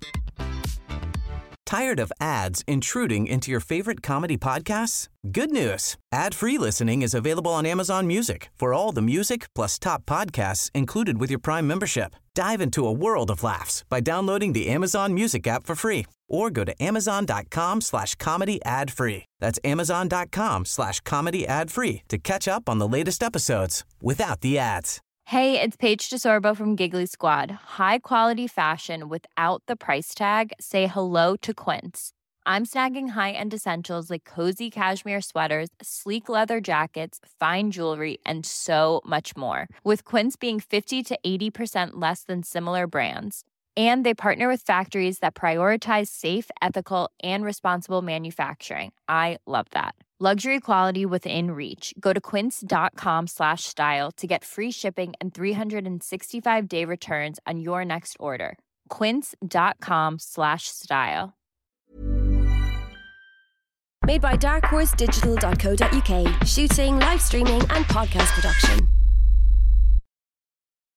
Tired of ads intruding into your favorite comedy podcasts? Good news. Ad-free listening is available on Amazon Music for all the music plus top podcasts included with your Prime membership. Dive into a world of laughs by downloading the Amazon Music app for free or go to amazon.com slash comedy ad free. That's amazon.com slash comedy ad free to catch up on the latest episodes without the ads. Hey, it's Paige DeSorbo from Giggly Squad. High quality fashion without the price tag. Say hello to Quince. I'm snagging high-end essentials like cozy cashmere sweaters, sleek leather jackets, fine jewelry, and so much more. With Quince being fifty to eighty percent less than similar brands. And they partner with factories that prioritize safe, ethical, and responsible manufacturing. I love that. Luxury quality within reach. Go to quince.com slash style to get free shipping and three sixty-five day returns on your next order. Quince.com slash style. Made by dark horse digital dot co dot uk. Shooting, live streaming, and podcast production.